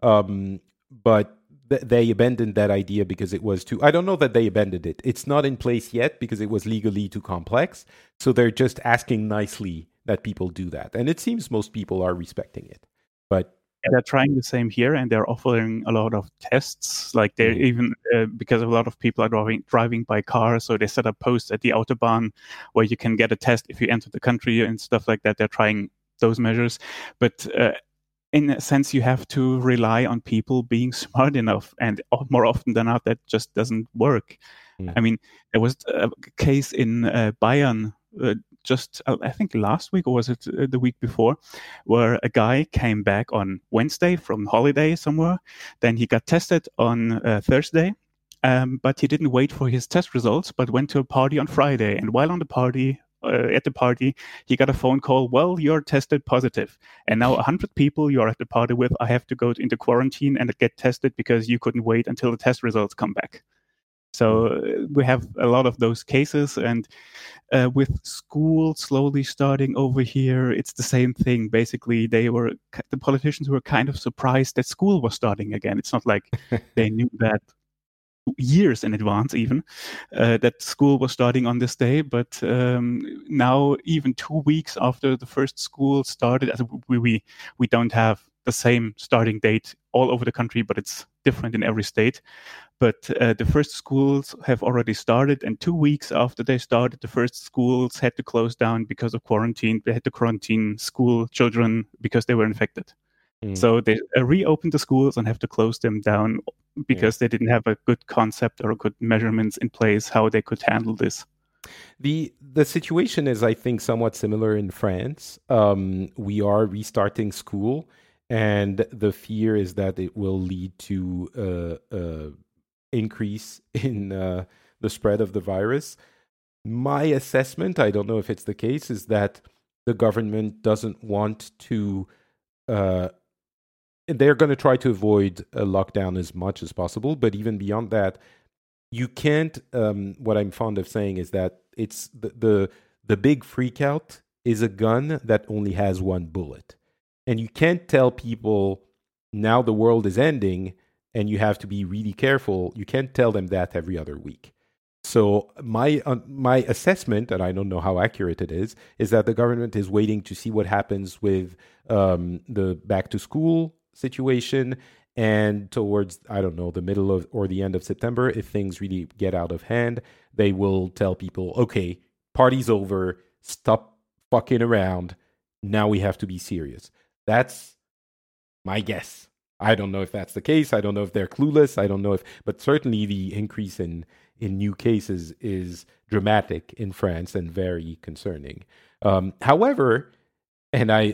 But they abandoned that idea because it was too. I don't know that they abandoned it. It's not in place yet because it was legally too complex. So they're just asking nicely that people do that. And it seems most people are respecting it. But they're trying the same here, and they're offering a lot of tests. Like they're even because a lot of people are driving by car, so they set up posts at the autobahn where you can get a test if you enter the country and stuff like that. They're trying those measures, but in a sense, you have to rely on people being smart enough, and more often than not, that just doesn't work. I mean, there was a case in Bayern. Just I think last week, or was it the week before, where a guy came back on Wednesday from holiday somewhere. Then he got tested on Thursday, but he didn't wait for his test results, but went to a party on Friday. And while on the party, at the party, he got a phone call. Well, you're tested positive, and now 100 people you're at the party with, I have to go into quarantine and get tested because you couldn't wait until the test results come back. So we have a lot of those cases, and with school slowly starting over here, it's the same thing. Basically, the politicians were kind of surprised that school was starting again. It's not like they knew that years in advance, even that school was starting on this day. But now, even 2 weeks after the first school started, we don't have the same starting date all over the country, but it's different in every state. But the first schools have already started, and 2 weeks after they started, the first schools had to close down because of quarantine. They had to quarantine school children because they were infected. So they reopened the schools and have to close them down because they didn't have a good concept or good measurements in place how they could handle this. The situation is, I think, somewhat similar in France. We are restarting school, and the fear is that it will lead to increase in the spread of the virus. My assessment, I don't know if it's the case, is that the government doesn't want to. They're going to try to avoid a lockdown as much as possible, but even beyond that, you can't. What I'm fond of saying is that it's the big freakout is a gun that only has one bullet, and you can't tell people now the world is ending and you have to be really careful. You can't tell them that every other week. So my assessment, and I don't know how accurate it is that the government is waiting to see what happens with the back to school situation, and towards, I don't know, the middle of or the end of September, if things really get out of hand, they will tell people, okay, party's over, stop fucking around, now we have to be serious. That's my guess. I don't know if that's the case. I don't know if they're clueless. I don't know but certainly the increase in new cases is dramatic in France and very concerning. However, and I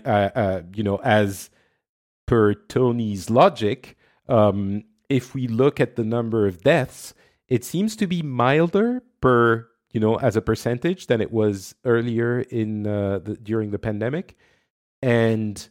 as per Tony's logic, if we look at the number of deaths, it seems to be milder as a percentage than it was earlier in during the pandemic, and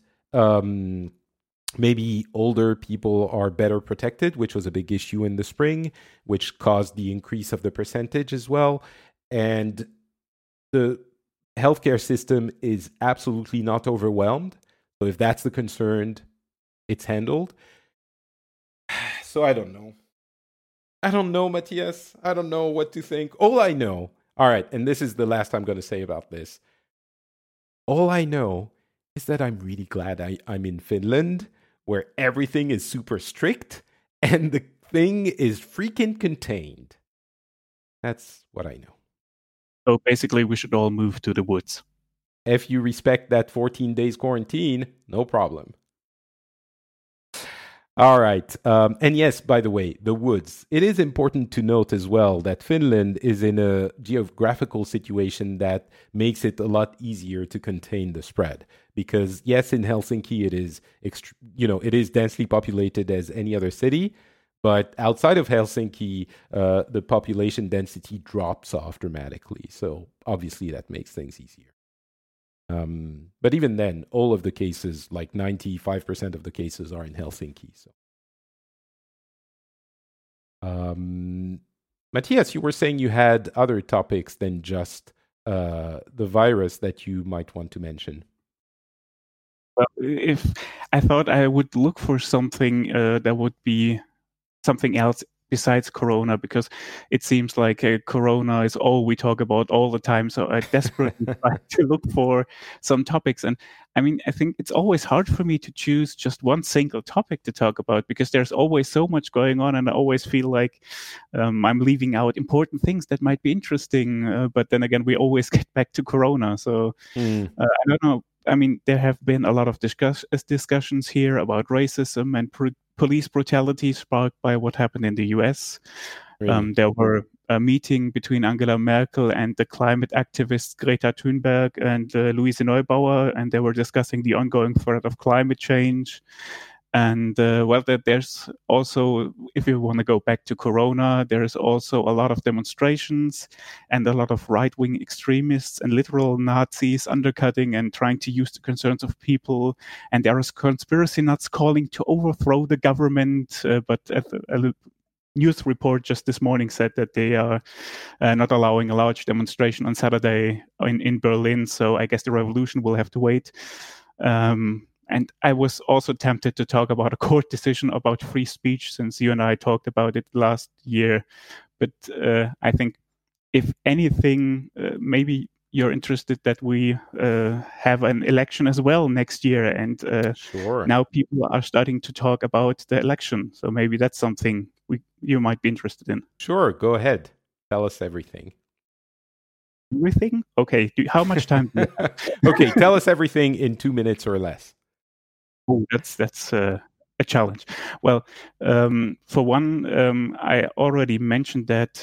maybe older people are better protected, which was a big issue in the spring, which caused the increase of the percentage as well. And the healthcare system is absolutely not overwhelmed. So if that's the concern, it's handled. So I don't know. Matthias. I don't know what to think. All I know, all right, and this is the last I'm going to say about this. All I know is that I'm really glad I'm in Finland, where everything is super strict and the thing is freaking contained. That's what I know. So basically, we should all move to the woods. If you respect that 14 days quarantine, no problem. All right. And yes, by the way, the woods. It is important to note as well that Finland is in a geographical situation that makes it a lot easier to contain the spread. Because yes, in Helsinki, it is, it is densely populated as any other city. But outside of Helsinki, the population density drops off dramatically. So obviously that makes things easier. But even then, all of the cases, like 95% of the cases, are in Helsinki. So, Matthias, you were saying you had other topics than just the virus that you might want to mention. Well, if I thought I would look for something that would be something else besides Corona, because it seems like Corona is all we talk about all the time. So I desperately try to look for some topics. And I mean, I think it's always hard for me to choose just one single topic to talk about, because there's always so much going on, and I always feel like I'm leaving out important things that might be interesting. But then again, we always get back to Corona. So I don't know. I mean, there have been a lot of discussions here about racism and police brutality sparked by what happened in the US. Really? There were a meeting between Angela Merkel and the climate activists Greta Thunberg and Luise Neubauer, and they were discussing the ongoing threat of climate change. And there's also, if you want to go back to Corona, there's also a lot of demonstrations and a lot of right-wing extremists and literal Nazis undercutting and trying to use the concerns of people. And there is conspiracy nuts calling to overthrow the government. But a news report just this morning said that they are not allowing a large demonstration on Saturday in Berlin. So I guess the revolution will have to wait. And I was also tempted to talk about a court decision about free speech, since you and I talked about it last year. But I think, if anything, maybe you're interested that we have an election as well next year. And Sure. now people are starting to talk about the election. So maybe that's something you might be interested in. Sure, go ahead. Tell us everything. Everything? Okay. How much time do you have? Okay, tell us everything in 2 minutes or less. Oh, that's a challenge. Well, for one, I already mentioned that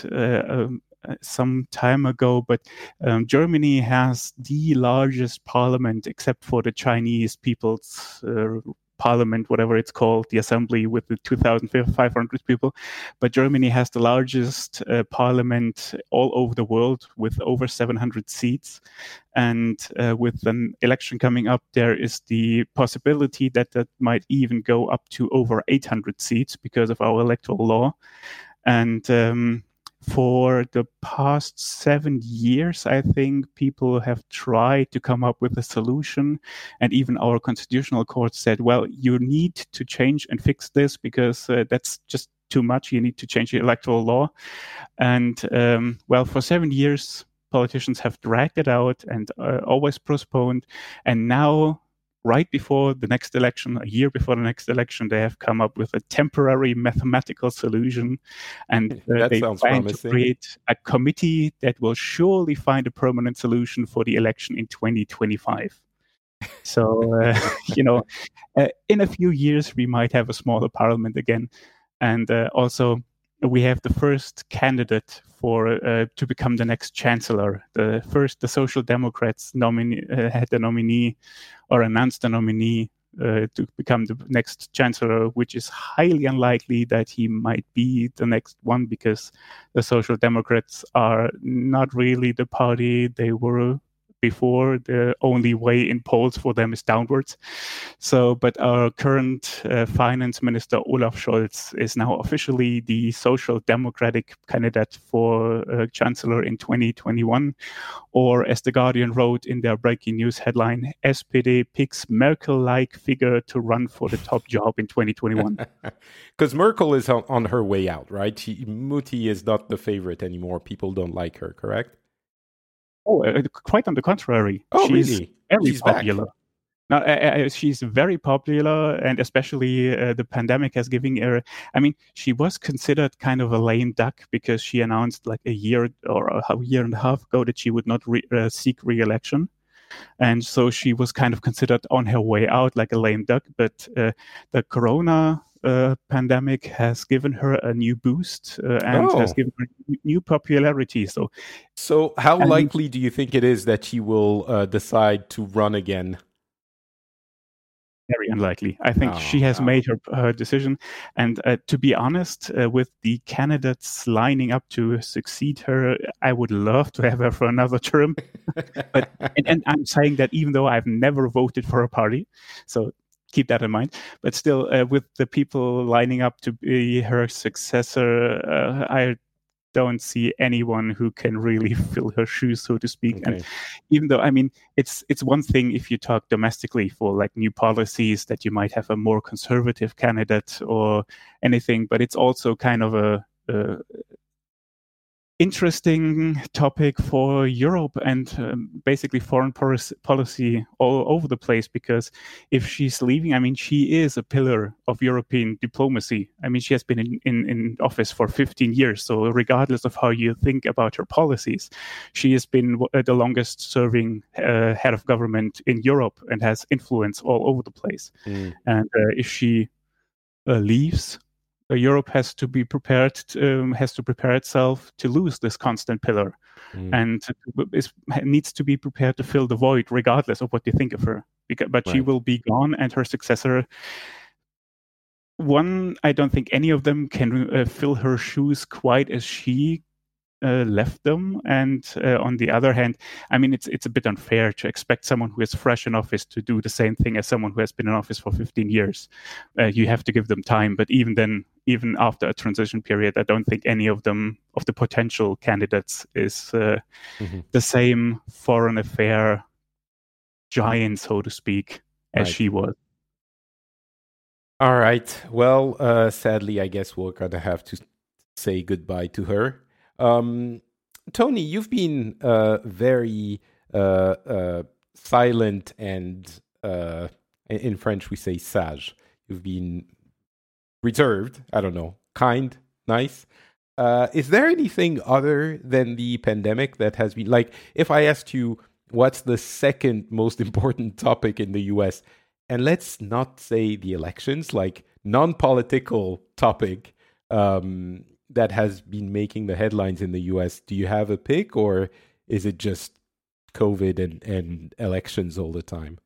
some time ago, but Germany has the largest parliament, except for the Chinese People's Parliament, whatever it's called, the assembly with the 2,500 people. But Germany has the largest parliament all over the world, with over 700 seats. And with an election coming up, there is the possibility that might even go up to over 800 seats because of our electoral law. And for the past 7 years, I think people have tried to come up with a solution. And even our constitutional court said, well, you need to change and fix this, because that's just too much. You need to change the electoral law. And for 7 years, politicians have dragged it out and always postponed. And now, right before the next election, a year before the next election, they have come up with a temporary mathematical solution. And they plan to create a committee that will surely find a permanent solution for the election in 2025. So, in a few years, we might have a smaller parliament again. And also, we have the first candidate to become the next chancellor. The Social Democrats had the nominee, or announced the nominee to become the next chancellor, which is highly unlikely that he might be the next one, because the Social Democrats are not really the party they were before. The only way in polls for them is downwards. So, but our current finance minister, Olaf Scholz, is now officially the Social Democratic candidate for chancellor in 2021. Or, as The Guardian wrote in their breaking news headline, SPD picks Merkel-like figure to run for the top job in 2021. Because Merkel is on her way out, right? Mutti is not the favorite anymore. People don't like her, correct? Oh, quite on the contrary. She's really? Very she's popular. Back. No, she's very popular, and especially the pandemic has given her. I mean, she was considered kind of a lame duck, because she announced like a year or a year and a half ago that she would not seek re-election. And so she was kind of considered on her way out, like a lame duck. But the Corona pandemic has given her a new boost and has given her new popularity. So how likely do you think it is that she will decide to run again? Very unlikely. I think she has made her decision. And to be honest, with the candidates lining up to succeed her, I would love to have her for another term. But and I'm saying that even though I've never voted for a party, so keep that in mind. But still, with the people lining up to be her successor, I don't see anyone who can really fill her shoes, so to speak. Okay. And even though, I mean, it's one thing if you talk domestically for like new policies that you might have a more conservative candidate or anything, but it's also kind of a interesting topic for Europe and basically foreign policy all over the place, because if she's leaving, I mean, she is a pillar of European diplomacy. I mean, she has been in office for 15 years. So regardless of how you think about her policies, she has been the longest serving head of government in Europe and has influence all over the place. And if she leaves, Europe has to be prepared, has to prepare itself to lose this constant pillar, and needs to be prepared to fill the void, regardless of what you think of her. But she will be gone, and her successor. I don't think any of them can fill her shoes quite as she left them. And on the other hand, I mean, it's a bit unfair to expect someone who is fresh in office to do the same thing as someone who has been in office for 15 years. You have to give them time. But even then, even after a transition period, I don't think any of them, of the potential candidates, is the same foreign affair giant, so to speak, as she was. All right. Well, sadly, I guess we're going to have to say goodbye to her. Tony, you've been very silent and in French we say sage. You've been reserved, I don't know, kind, nice. Is there anything other than the pandemic that has been, like, if I asked you what's the second most important topic in the US, and let's not say the elections, like non-political topic, that has been making the headlines in the US, do you have a pick, or is it just COVID and elections all the time?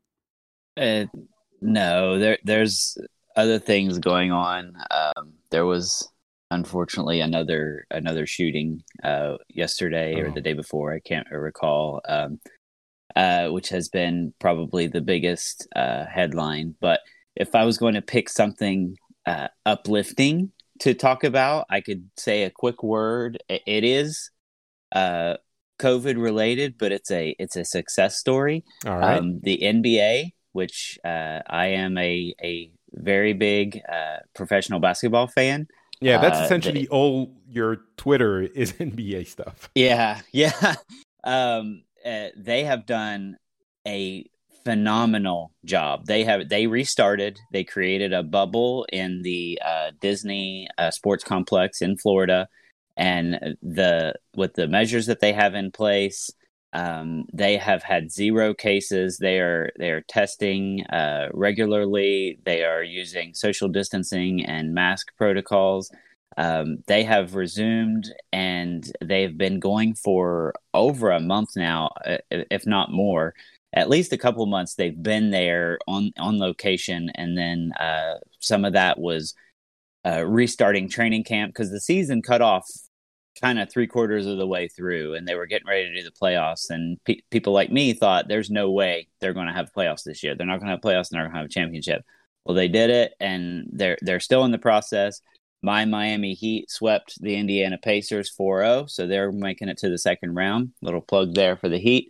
No, there's other things going on. There was unfortunately another shooting yesterday or the day before, I can't recall, which has been probably the biggest headline. But if I was going to pick something uplifting to talk about, I could say a quick word. It is COVID related, but it's a success story. All right. The NBA, which I am a very big professional basketball fan. Yeah, that's essentially all your Twitter is NBA stuff. Yeah. They have done a phenomenal job. They restarted. They created a bubble in the Disney sports complex in Florida, and with the measures that they have in place, they have had 0 cases. They are testing regularly. They are using social distancing and mask protocols. They have resumed, and they've been going for over a month now, if not more. At least a couple of months they've been there on location, and then some of that was restarting training camp, because the season cut off kind of 3/4 of the way through, and they were getting ready to do the playoffs. And people like me thought there's no way they're going to have playoffs this year. They're not going to have playoffs, and they're going to have a championship. Well, they did it, and they're still in the process. My Miami Heat swept the Indiana Pacers 4-0, so they're making it to the second round. Little plug there for the Heat.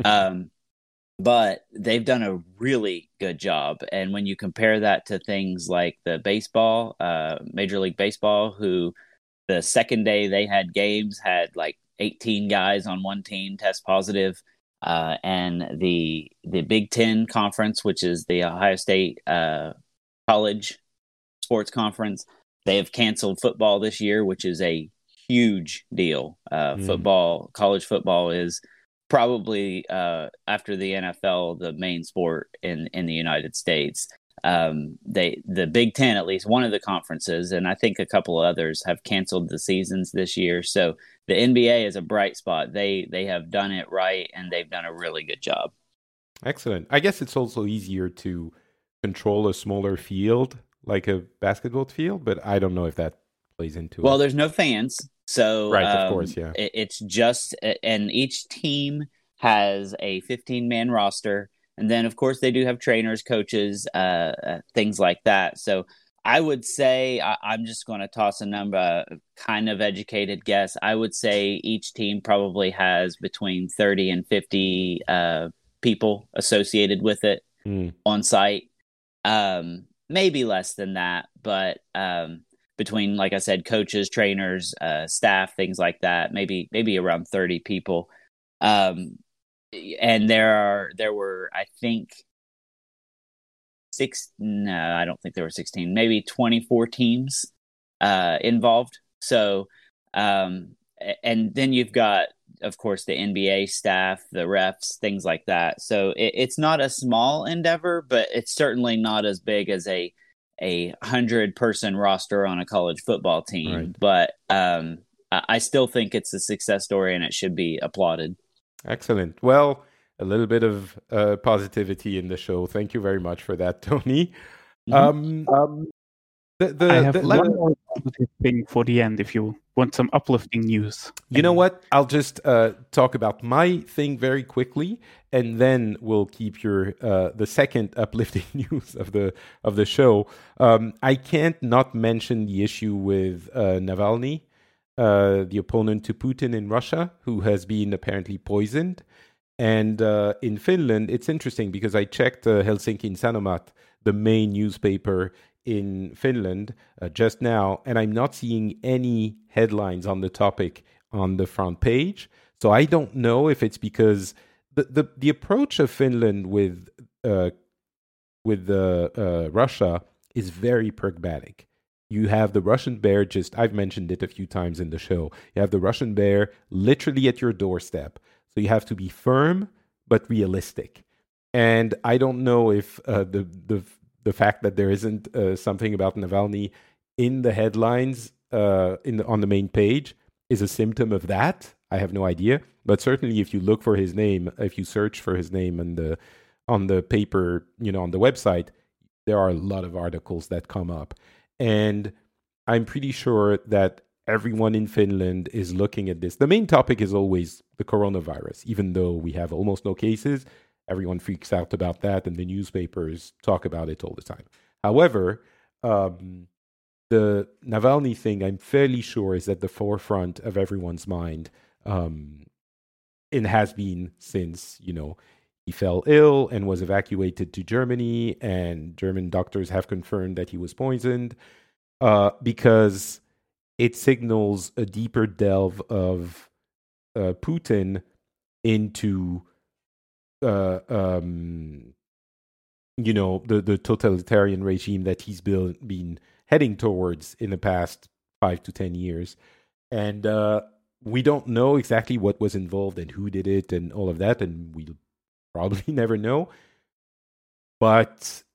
But they've done a really good job. And when you compare that to things like the baseball, Major League Baseball, who the second day they had games had like 18 guys on one team test positive, and the Big Ten Conference, which is the Ohio State college sports conference, they have canceled football this year, which is a huge deal. College football is probably after the NFL the main sport in the United States. The Big Ten, at least one of the conferences, and I think a couple of others, have canceled the seasons this year. So the NBA is a bright spot. They have done it right, and they've done a really good job. Excellent. I guess it's also easier to control a smaller field, like a basketball field, but I don't know if that plays into it. Well, there's no fans. So right, of course, yeah. It's just, and each team has a 15-man roster. And then, of course, they do have trainers, coaches, things like that. So I would say I'm just going to toss a number, kind of educated guess. I would say each team probably has between 30 and 50 people associated with it on site. Maybe less than that, but between, like I said, coaches, trainers, staff, things like that, maybe around 30 people. And there were, I think, I don't think there were 16, maybe 24 teams involved. So, and then you've got, of course, the NBA staff, the refs, things like that. So it's not a small endeavor, but it's certainly not as big as a 100-person roster on a college football team. Right. But I still think it's a success story and it should be applauded. Excellent. Well, a little bit of positivity in the show. Thank you very much for that, Tony. I have one more positive thing for the end if you want some uplifting news. You know what? I'll just talk about my thing very quickly, and then we'll keep your the second uplifting news of the show. I can't not mention the issue with Navalny, the opponent to Putin in Russia, who has been apparently poisoned. And in Finland, it's interesting because I checked Helsingin Sanomat, the main newspaper in Finland, just now, and I'm not seeing any headlines on the topic on the front page. So I don't know if it's because the approach of Finland with Russia is very pragmatic. You have the Russian bear, I've mentioned it a few times in the show. You have the Russian bear literally at your doorstep. So you have to be firm but realistic. And I don't know if the fact that there isn't something about Navalny in the headlines on the main page is a symptom of that. I have no idea. But certainly if you look for his name, if you search for his name on the paper, on the website, there are a lot of articles that come up. And I'm pretty sure that everyone in Finland is looking at this. The main topic is always the coronavirus. Even though we have almost no cases, everyone freaks out about that, and the newspapers talk about it all the time. However, the Navalny thing, I'm fairly sure, is at the forefront of everyone's mind. It has been since, he fell ill and was evacuated to Germany, and German doctors have confirmed that he was poisoned because it signals a deeper delve of Putin into, the totalitarian regime that he's been heading towards in the past 5 to 10 years. And we don't know exactly what was involved and who did it and all of that, and we'll probably never know. But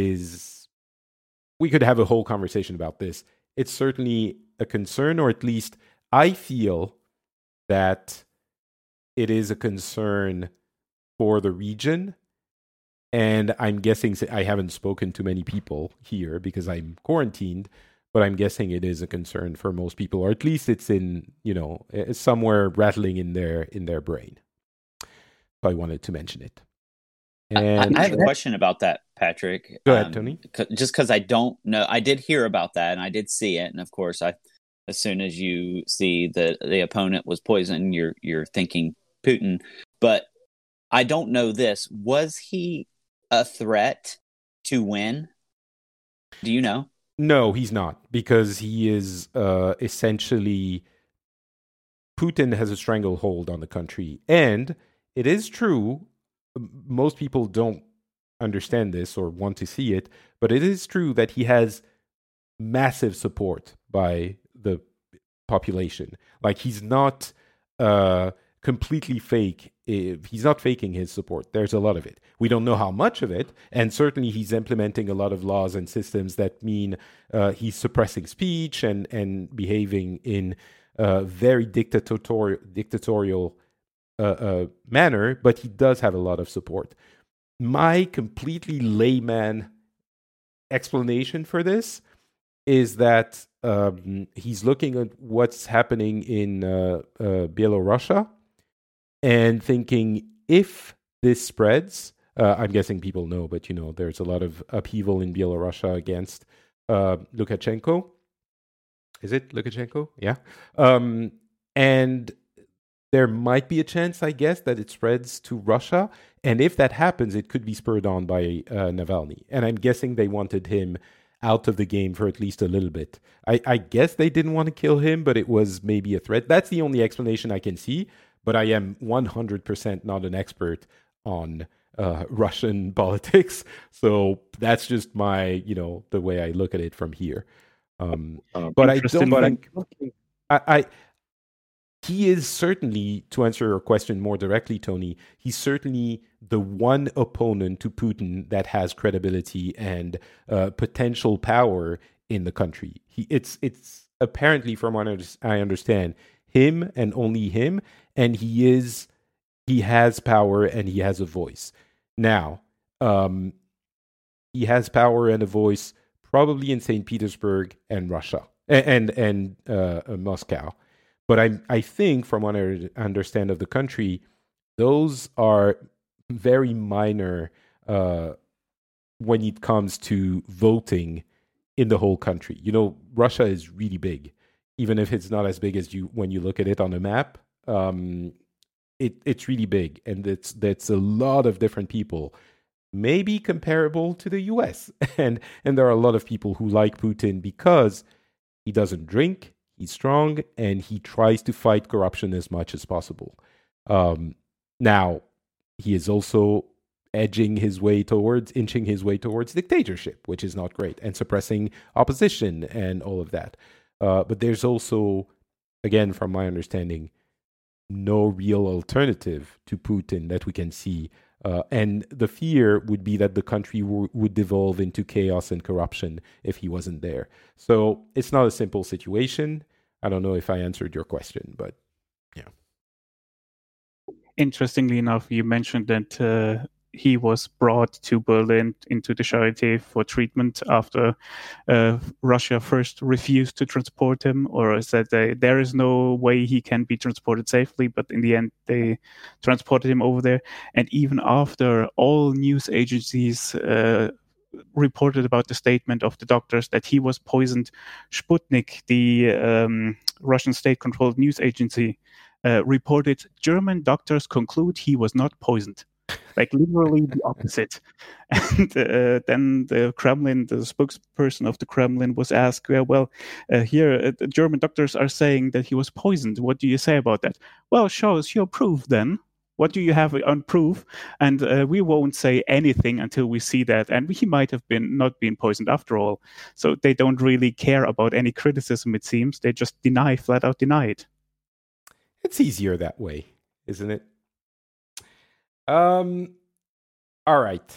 we could have a whole conversation about this. It's certainly a concern, or at least I feel that it is a concern for the region. And I'm guessing, I haven't spoken to many people here because I'm quarantined, but I'm guessing it is a concern for most people, or at least it's in, it's somewhere rattling in their brain. So I wanted to mention it. And I have a question about that, Patrick. Go ahead, Tony. Just because I don't know, I did hear about that and I did see it, and of course, as soon as you see that the opponent was poisoned, you're thinking Putin. But I don't know this. Was he a threat to win? Do you know? No, he's not, because he is essentially, Putin has a stranglehold on the country. And it is true, most people don't understand this or want to see it, but it is true that he has massive support by the population. Like, he's not completely fake. He's not faking his support. There's a lot of it. We don't know how much of it, and certainly he's implementing a lot of laws and systems that mean he's suppressing speech and behaving in a very dictatorial manner, but he does have a lot of support. My completely layman explanation for this is that he's looking at what's happening in Belarus and thinking, if this spreads, I'm guessing people know, but there's a lot of upheaval in Belarus against Lukashenko. Is it Lukashenko? Yeah. And there might be a chance, I guess, that it spreads to Russia. And if that happens, it could be spurred on by Navalny. And I'm guessing they wanted him out of the game for at least a little bit. I guess they didn't want to kill him, but it was maybe a threat. That's the only explanation I can see. But I am 100% not an expert on Russian politics. So that's just my, the way I look at it from here. But I don't think... He is certainly, to answer your question more directly, Tony, he's certainly the one opponent to Putin that has credibility and potential power in the country. It's apparently, from what I understand, him and only him, and he has power and he has a voice. Now, he has power and a voice probably in St. Petersburg and Russia and Moscow. But I think, from what I understand of the country, those are very minor when it comes to voting in the whole country. Russia is really big, even if it's not as big as when you look at it on a map. It's really big, and that's a lot of different people, maybe comparable to the US. And there are a lot of people who like Putin because he doesn't drink. He's strong, and he tries to fight corruption as much as possible. Now, he is also inching his way towards dictatorship, which is not great, and suppressing opposition and all of that. But there's also, again, from my understanding, no real alternative to Putin that we can see. And the fear would be that the country would devolve into chaos and corruption if he wasn't there. So it's not a simple situation. I don't know if I answered your question, but yeah. Interestingly enough, you mentioned that he was brought to Berlin into the Charité for treatment after Russia first refused to transport him, or said there is no way he can be transported safely, but in the end they transported him over there. And even after all news agencies reported about the statement of the doctors that he was poisoned, Sputnik, the Russian state-controlled news agency, reported German doctors conclude he was not poisoned. Like literally the opposite. And then the Kremlin, the spokesperson of the Kremlin, was asked, here the German doctors are saying that he was poisoned. What do you say about that? Well, show us your proof then. What do you have on proof? And we won't say anything until we see that. And he might have not been poisoned after all. So they don't really care about any criticism, it seems. They just flat out deny it. It's easier that way, isn't it? All right.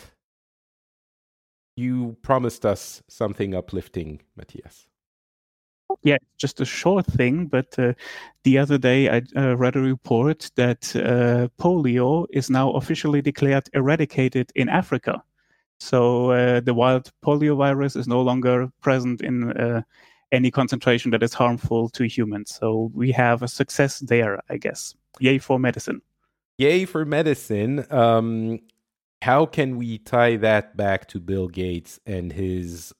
You promised us something uplifting, Matthias. Yeah, just a short thing, but the other day I read a report that polio is now officially declared eradicated in Africa. So the wild polio virus is no longer present in any concentration that is harmful to humans. So we have a success there, I guess. Yay for medicine. Yay for medicine. How can we tie that back to Bill Gates and his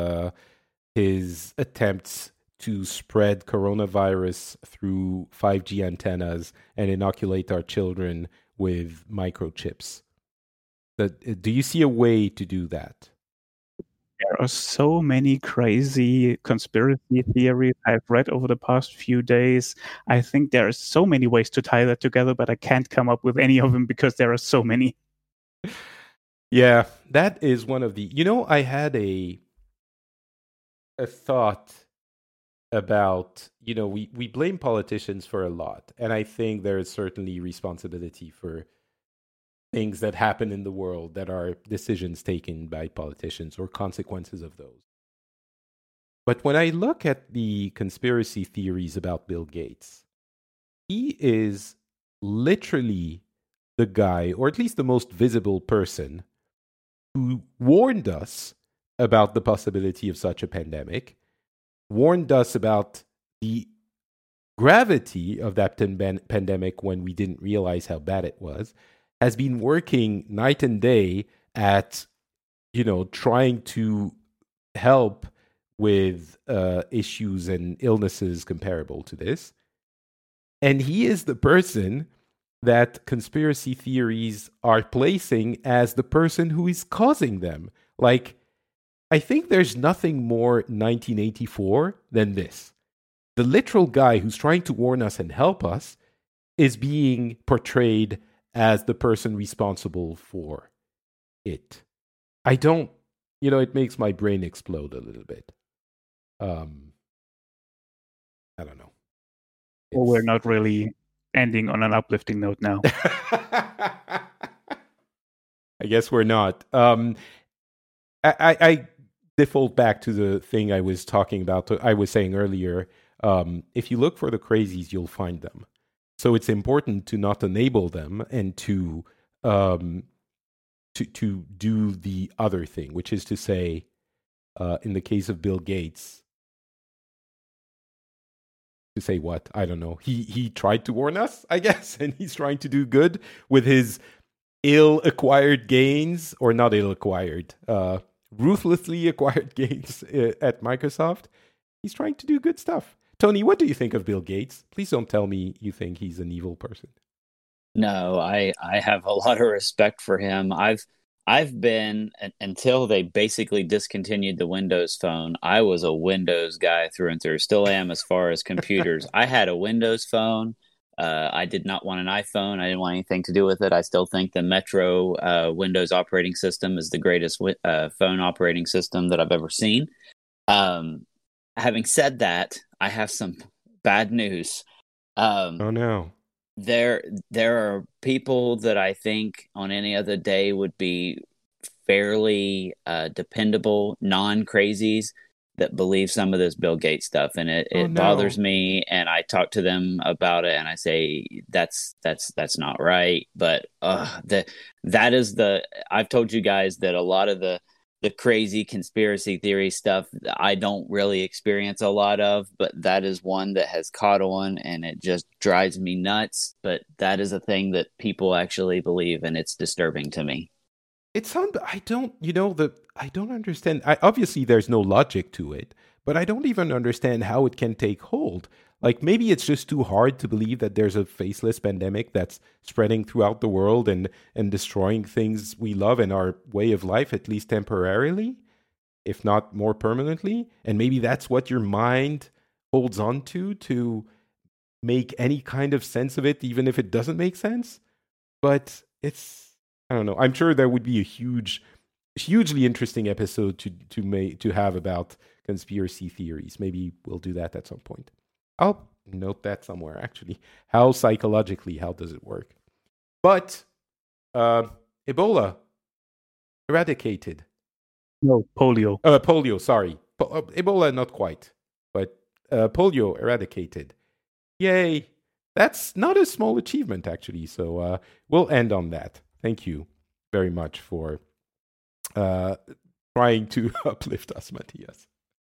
attempts to spread coronavirus through 5G antennas and inoculate our children with microchips? Do you see a way to do that? There are so many crazy conspiracy theories I've read over the past few days. I think there are so many ways to tie that together, but I can't come up with any of them because there are so many. Yeah, that is one of the... I had a thought about, we blame politicians for a lot. And I think there is certainly responsibility for things that happen in the world that are decisions taken by politicians or consequences of those. But when I look at the conspiracy theories about Bill Gates, he is literally the guy, or at least the most visible person, who warned us about the possibility of such a pandemic, warned us about the gravity of that pandemic when we didn't realize how bad it was, has been working night and day at, trying to help with issues and illnesses comparable to this. And he is the person that conspiracy theories are placing as the person who is causing them. Like, I think there's nothing more 1984 than this. The literal guy who's trying to warn us and help us is being portrayed as the person responsible for it. I don't, it makes my brain explode a little bit. I don't know. Well, we're not really ending on an uplifting note now. I guess we're not. I default back to the thing I was talking about. I was saying earlier, if you look for the crazies, you'll find them. So it's important to not enable them and to do the other thing, which is to say, in the case of Bill Gates, to say what? I don't know. He tried to warn us, I guess, and he's trying to do good with his ill-acquired gains, or not ill-acquired, ruthlessly acquired gains at Microsoft. He's trying to do good stuff. Tony, what do you think of Bill Gates? Please don't tell me you think he's an evil person. No, I have a lot of respect for him. I've been, until they basically discontinued the Windows Phone, I was a Windows guy through and through. Still am as far as computers. I had a Windows Phone. I did not want an iPhone. I didn't want anything to do with it. I still think the Metro Windows operating system is the greatest phone operating system that I've ever seen. Having said that, I have some bad news. Oh no. There are people that I think on any other day would be fairly dependable, non-crazies that believe some of this Bill Gates stuff, and it bothers me. And I talk to them about it, and I say that's not right. But that is I've told you guys that a lot of the crazy conspiracy theory stuff I don't really experience a lot of, but that is one that has caught on, and it just drives me nuts. But that is a thing that people actually believe, and it's disturbing to me. I don't understand. Obviously, there's no logic to it, but I don't even understand how it can take hold. Like, maybe it's just too hard to believe that there's a faceless pandemic that's spreading throughout the world and destroying things we love and our way of life, at least temporarily, if not more permanently. And maybe that's what your mind holds on to make any kind of sense of it, even if it doesn't make sense. But I don't know. I'm sure there would be a hugely interesting episode to have about conspiracy theories. Maybe we'll do that at some point. I'll note that somewhere, actually. How does it work? But Ebola, eradicated. No, polio. Polio, sorry. Ebola, not quite. But polio, eradicated. Yay. That's not a small achievement, actually. So we'll end on that. Thank you very much for trying to uplift us, Matthias.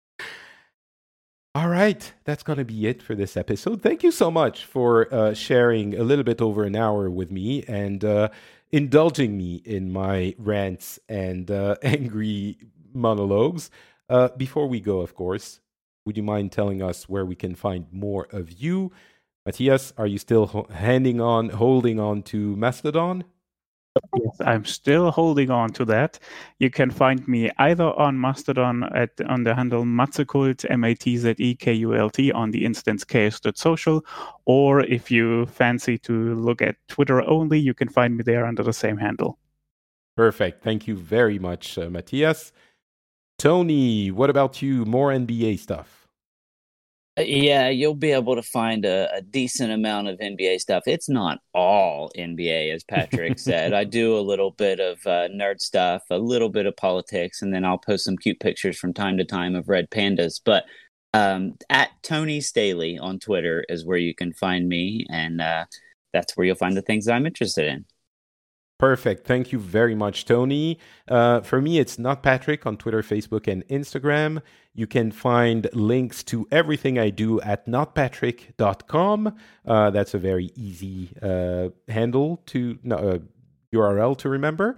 All right, that's going to be it for this episode. Thank you so much for sharing a little bit over an hour with me and indulging me in my rants and angry monologues. Before we go, of course, would you mind telling us where we can find more of you? Matthias, are you still holding on to Mastodon? Yes, I'm still holding on to that. You can find me either on Mastodon on the handle Matzekult, Matzekult, on the instance chaos.social, or if you fancy to look at Twitter only, you can find me there under the same handle. Perfect. Thank you very much, Matthias. Tony, what about you? More NBA stuff? Yeah, you'll be able to find a decent amount of NBA stuff. It's not all NBA, as Patrick said. I do a little bit of nerd stuff, a little bit of politics, and then I'll post some cute pictures from time to time of red pandas. But at Tony Staley on Twitter is where you can find me, and that's where you'll find the things that I'm interested in. Perfect. Thank you very much, Tony. For me, it's Not Patrick on Twitter, Facebook, and Instagram. You can find links to everything I do at notpatrick.com. That's a very easy URL to remember.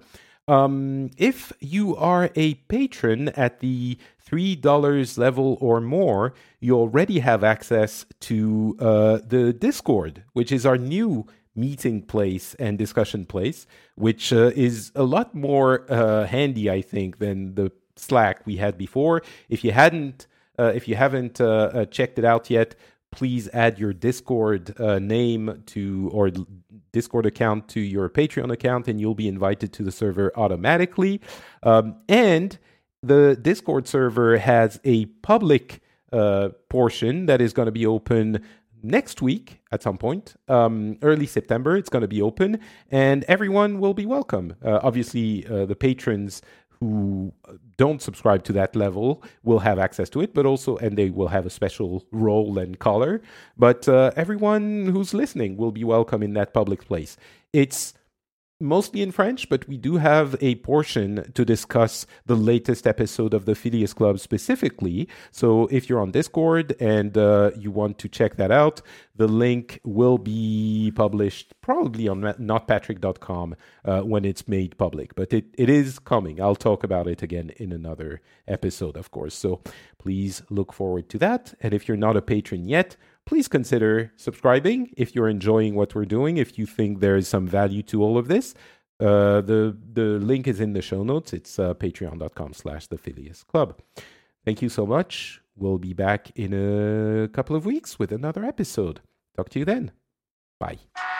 If you are a patron at the $3 level or more, you already have access to the Discord, which is our new meeting place and discussion place, which is a lot more handy, I think, than the Slack we had before. If you haven't checked it out yet, please add your Discord name to or Discord account to your Patreon account, and you'll be invited to the server automatically. And the Discord server has a public portion that is going to be open next week at some point, early September. It's going to be open, and everyone will be welcome. Obviously, the patrons who don't subscribe to that level will have access to it, but also, and they will have a special role and color. But everyone who's listening will be welcome in that public place. It's mostly in French, but we do have a portion to discuss the latest episode of the Phileas Club specifically. So if you're on Discord and you want to check that out, the link will be published probably on notpatrick.com when it's made public. But it is coming. I'll talk about it again in another episode, of course. So please look forward to that. And if you're not a patron yet, please consider subscribing if you're enjoying what we're doing, if you think there is some value to all of this. The link is in the show notes. It's patreon.com/The Phileas Club. Thank you so much. We'll be back in a couple of weeks with another episode. Talk to you then. Bye.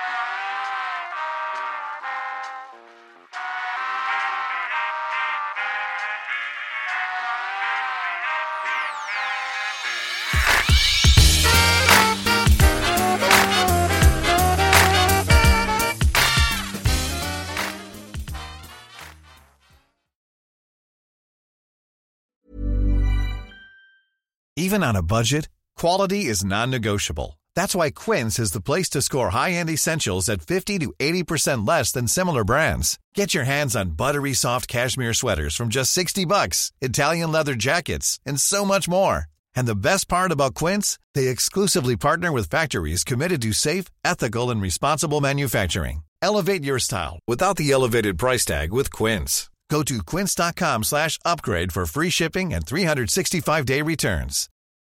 Even on a budget, quality is non-negotiable. That's why Quince is the place to score high-end essentials at 50 to 80% less than similar brands. Get your hands on buttery soft cashmere sweaters from just $60, Italian leather jackets, and so much more. And the best part about Quince, they exclusively partner with factories committed to safe, ethical, and responsible manufacturing. Elevate your style without the elevated price tag with Quince. Go to quince.com/upgrade for free shipping and 365-day returns.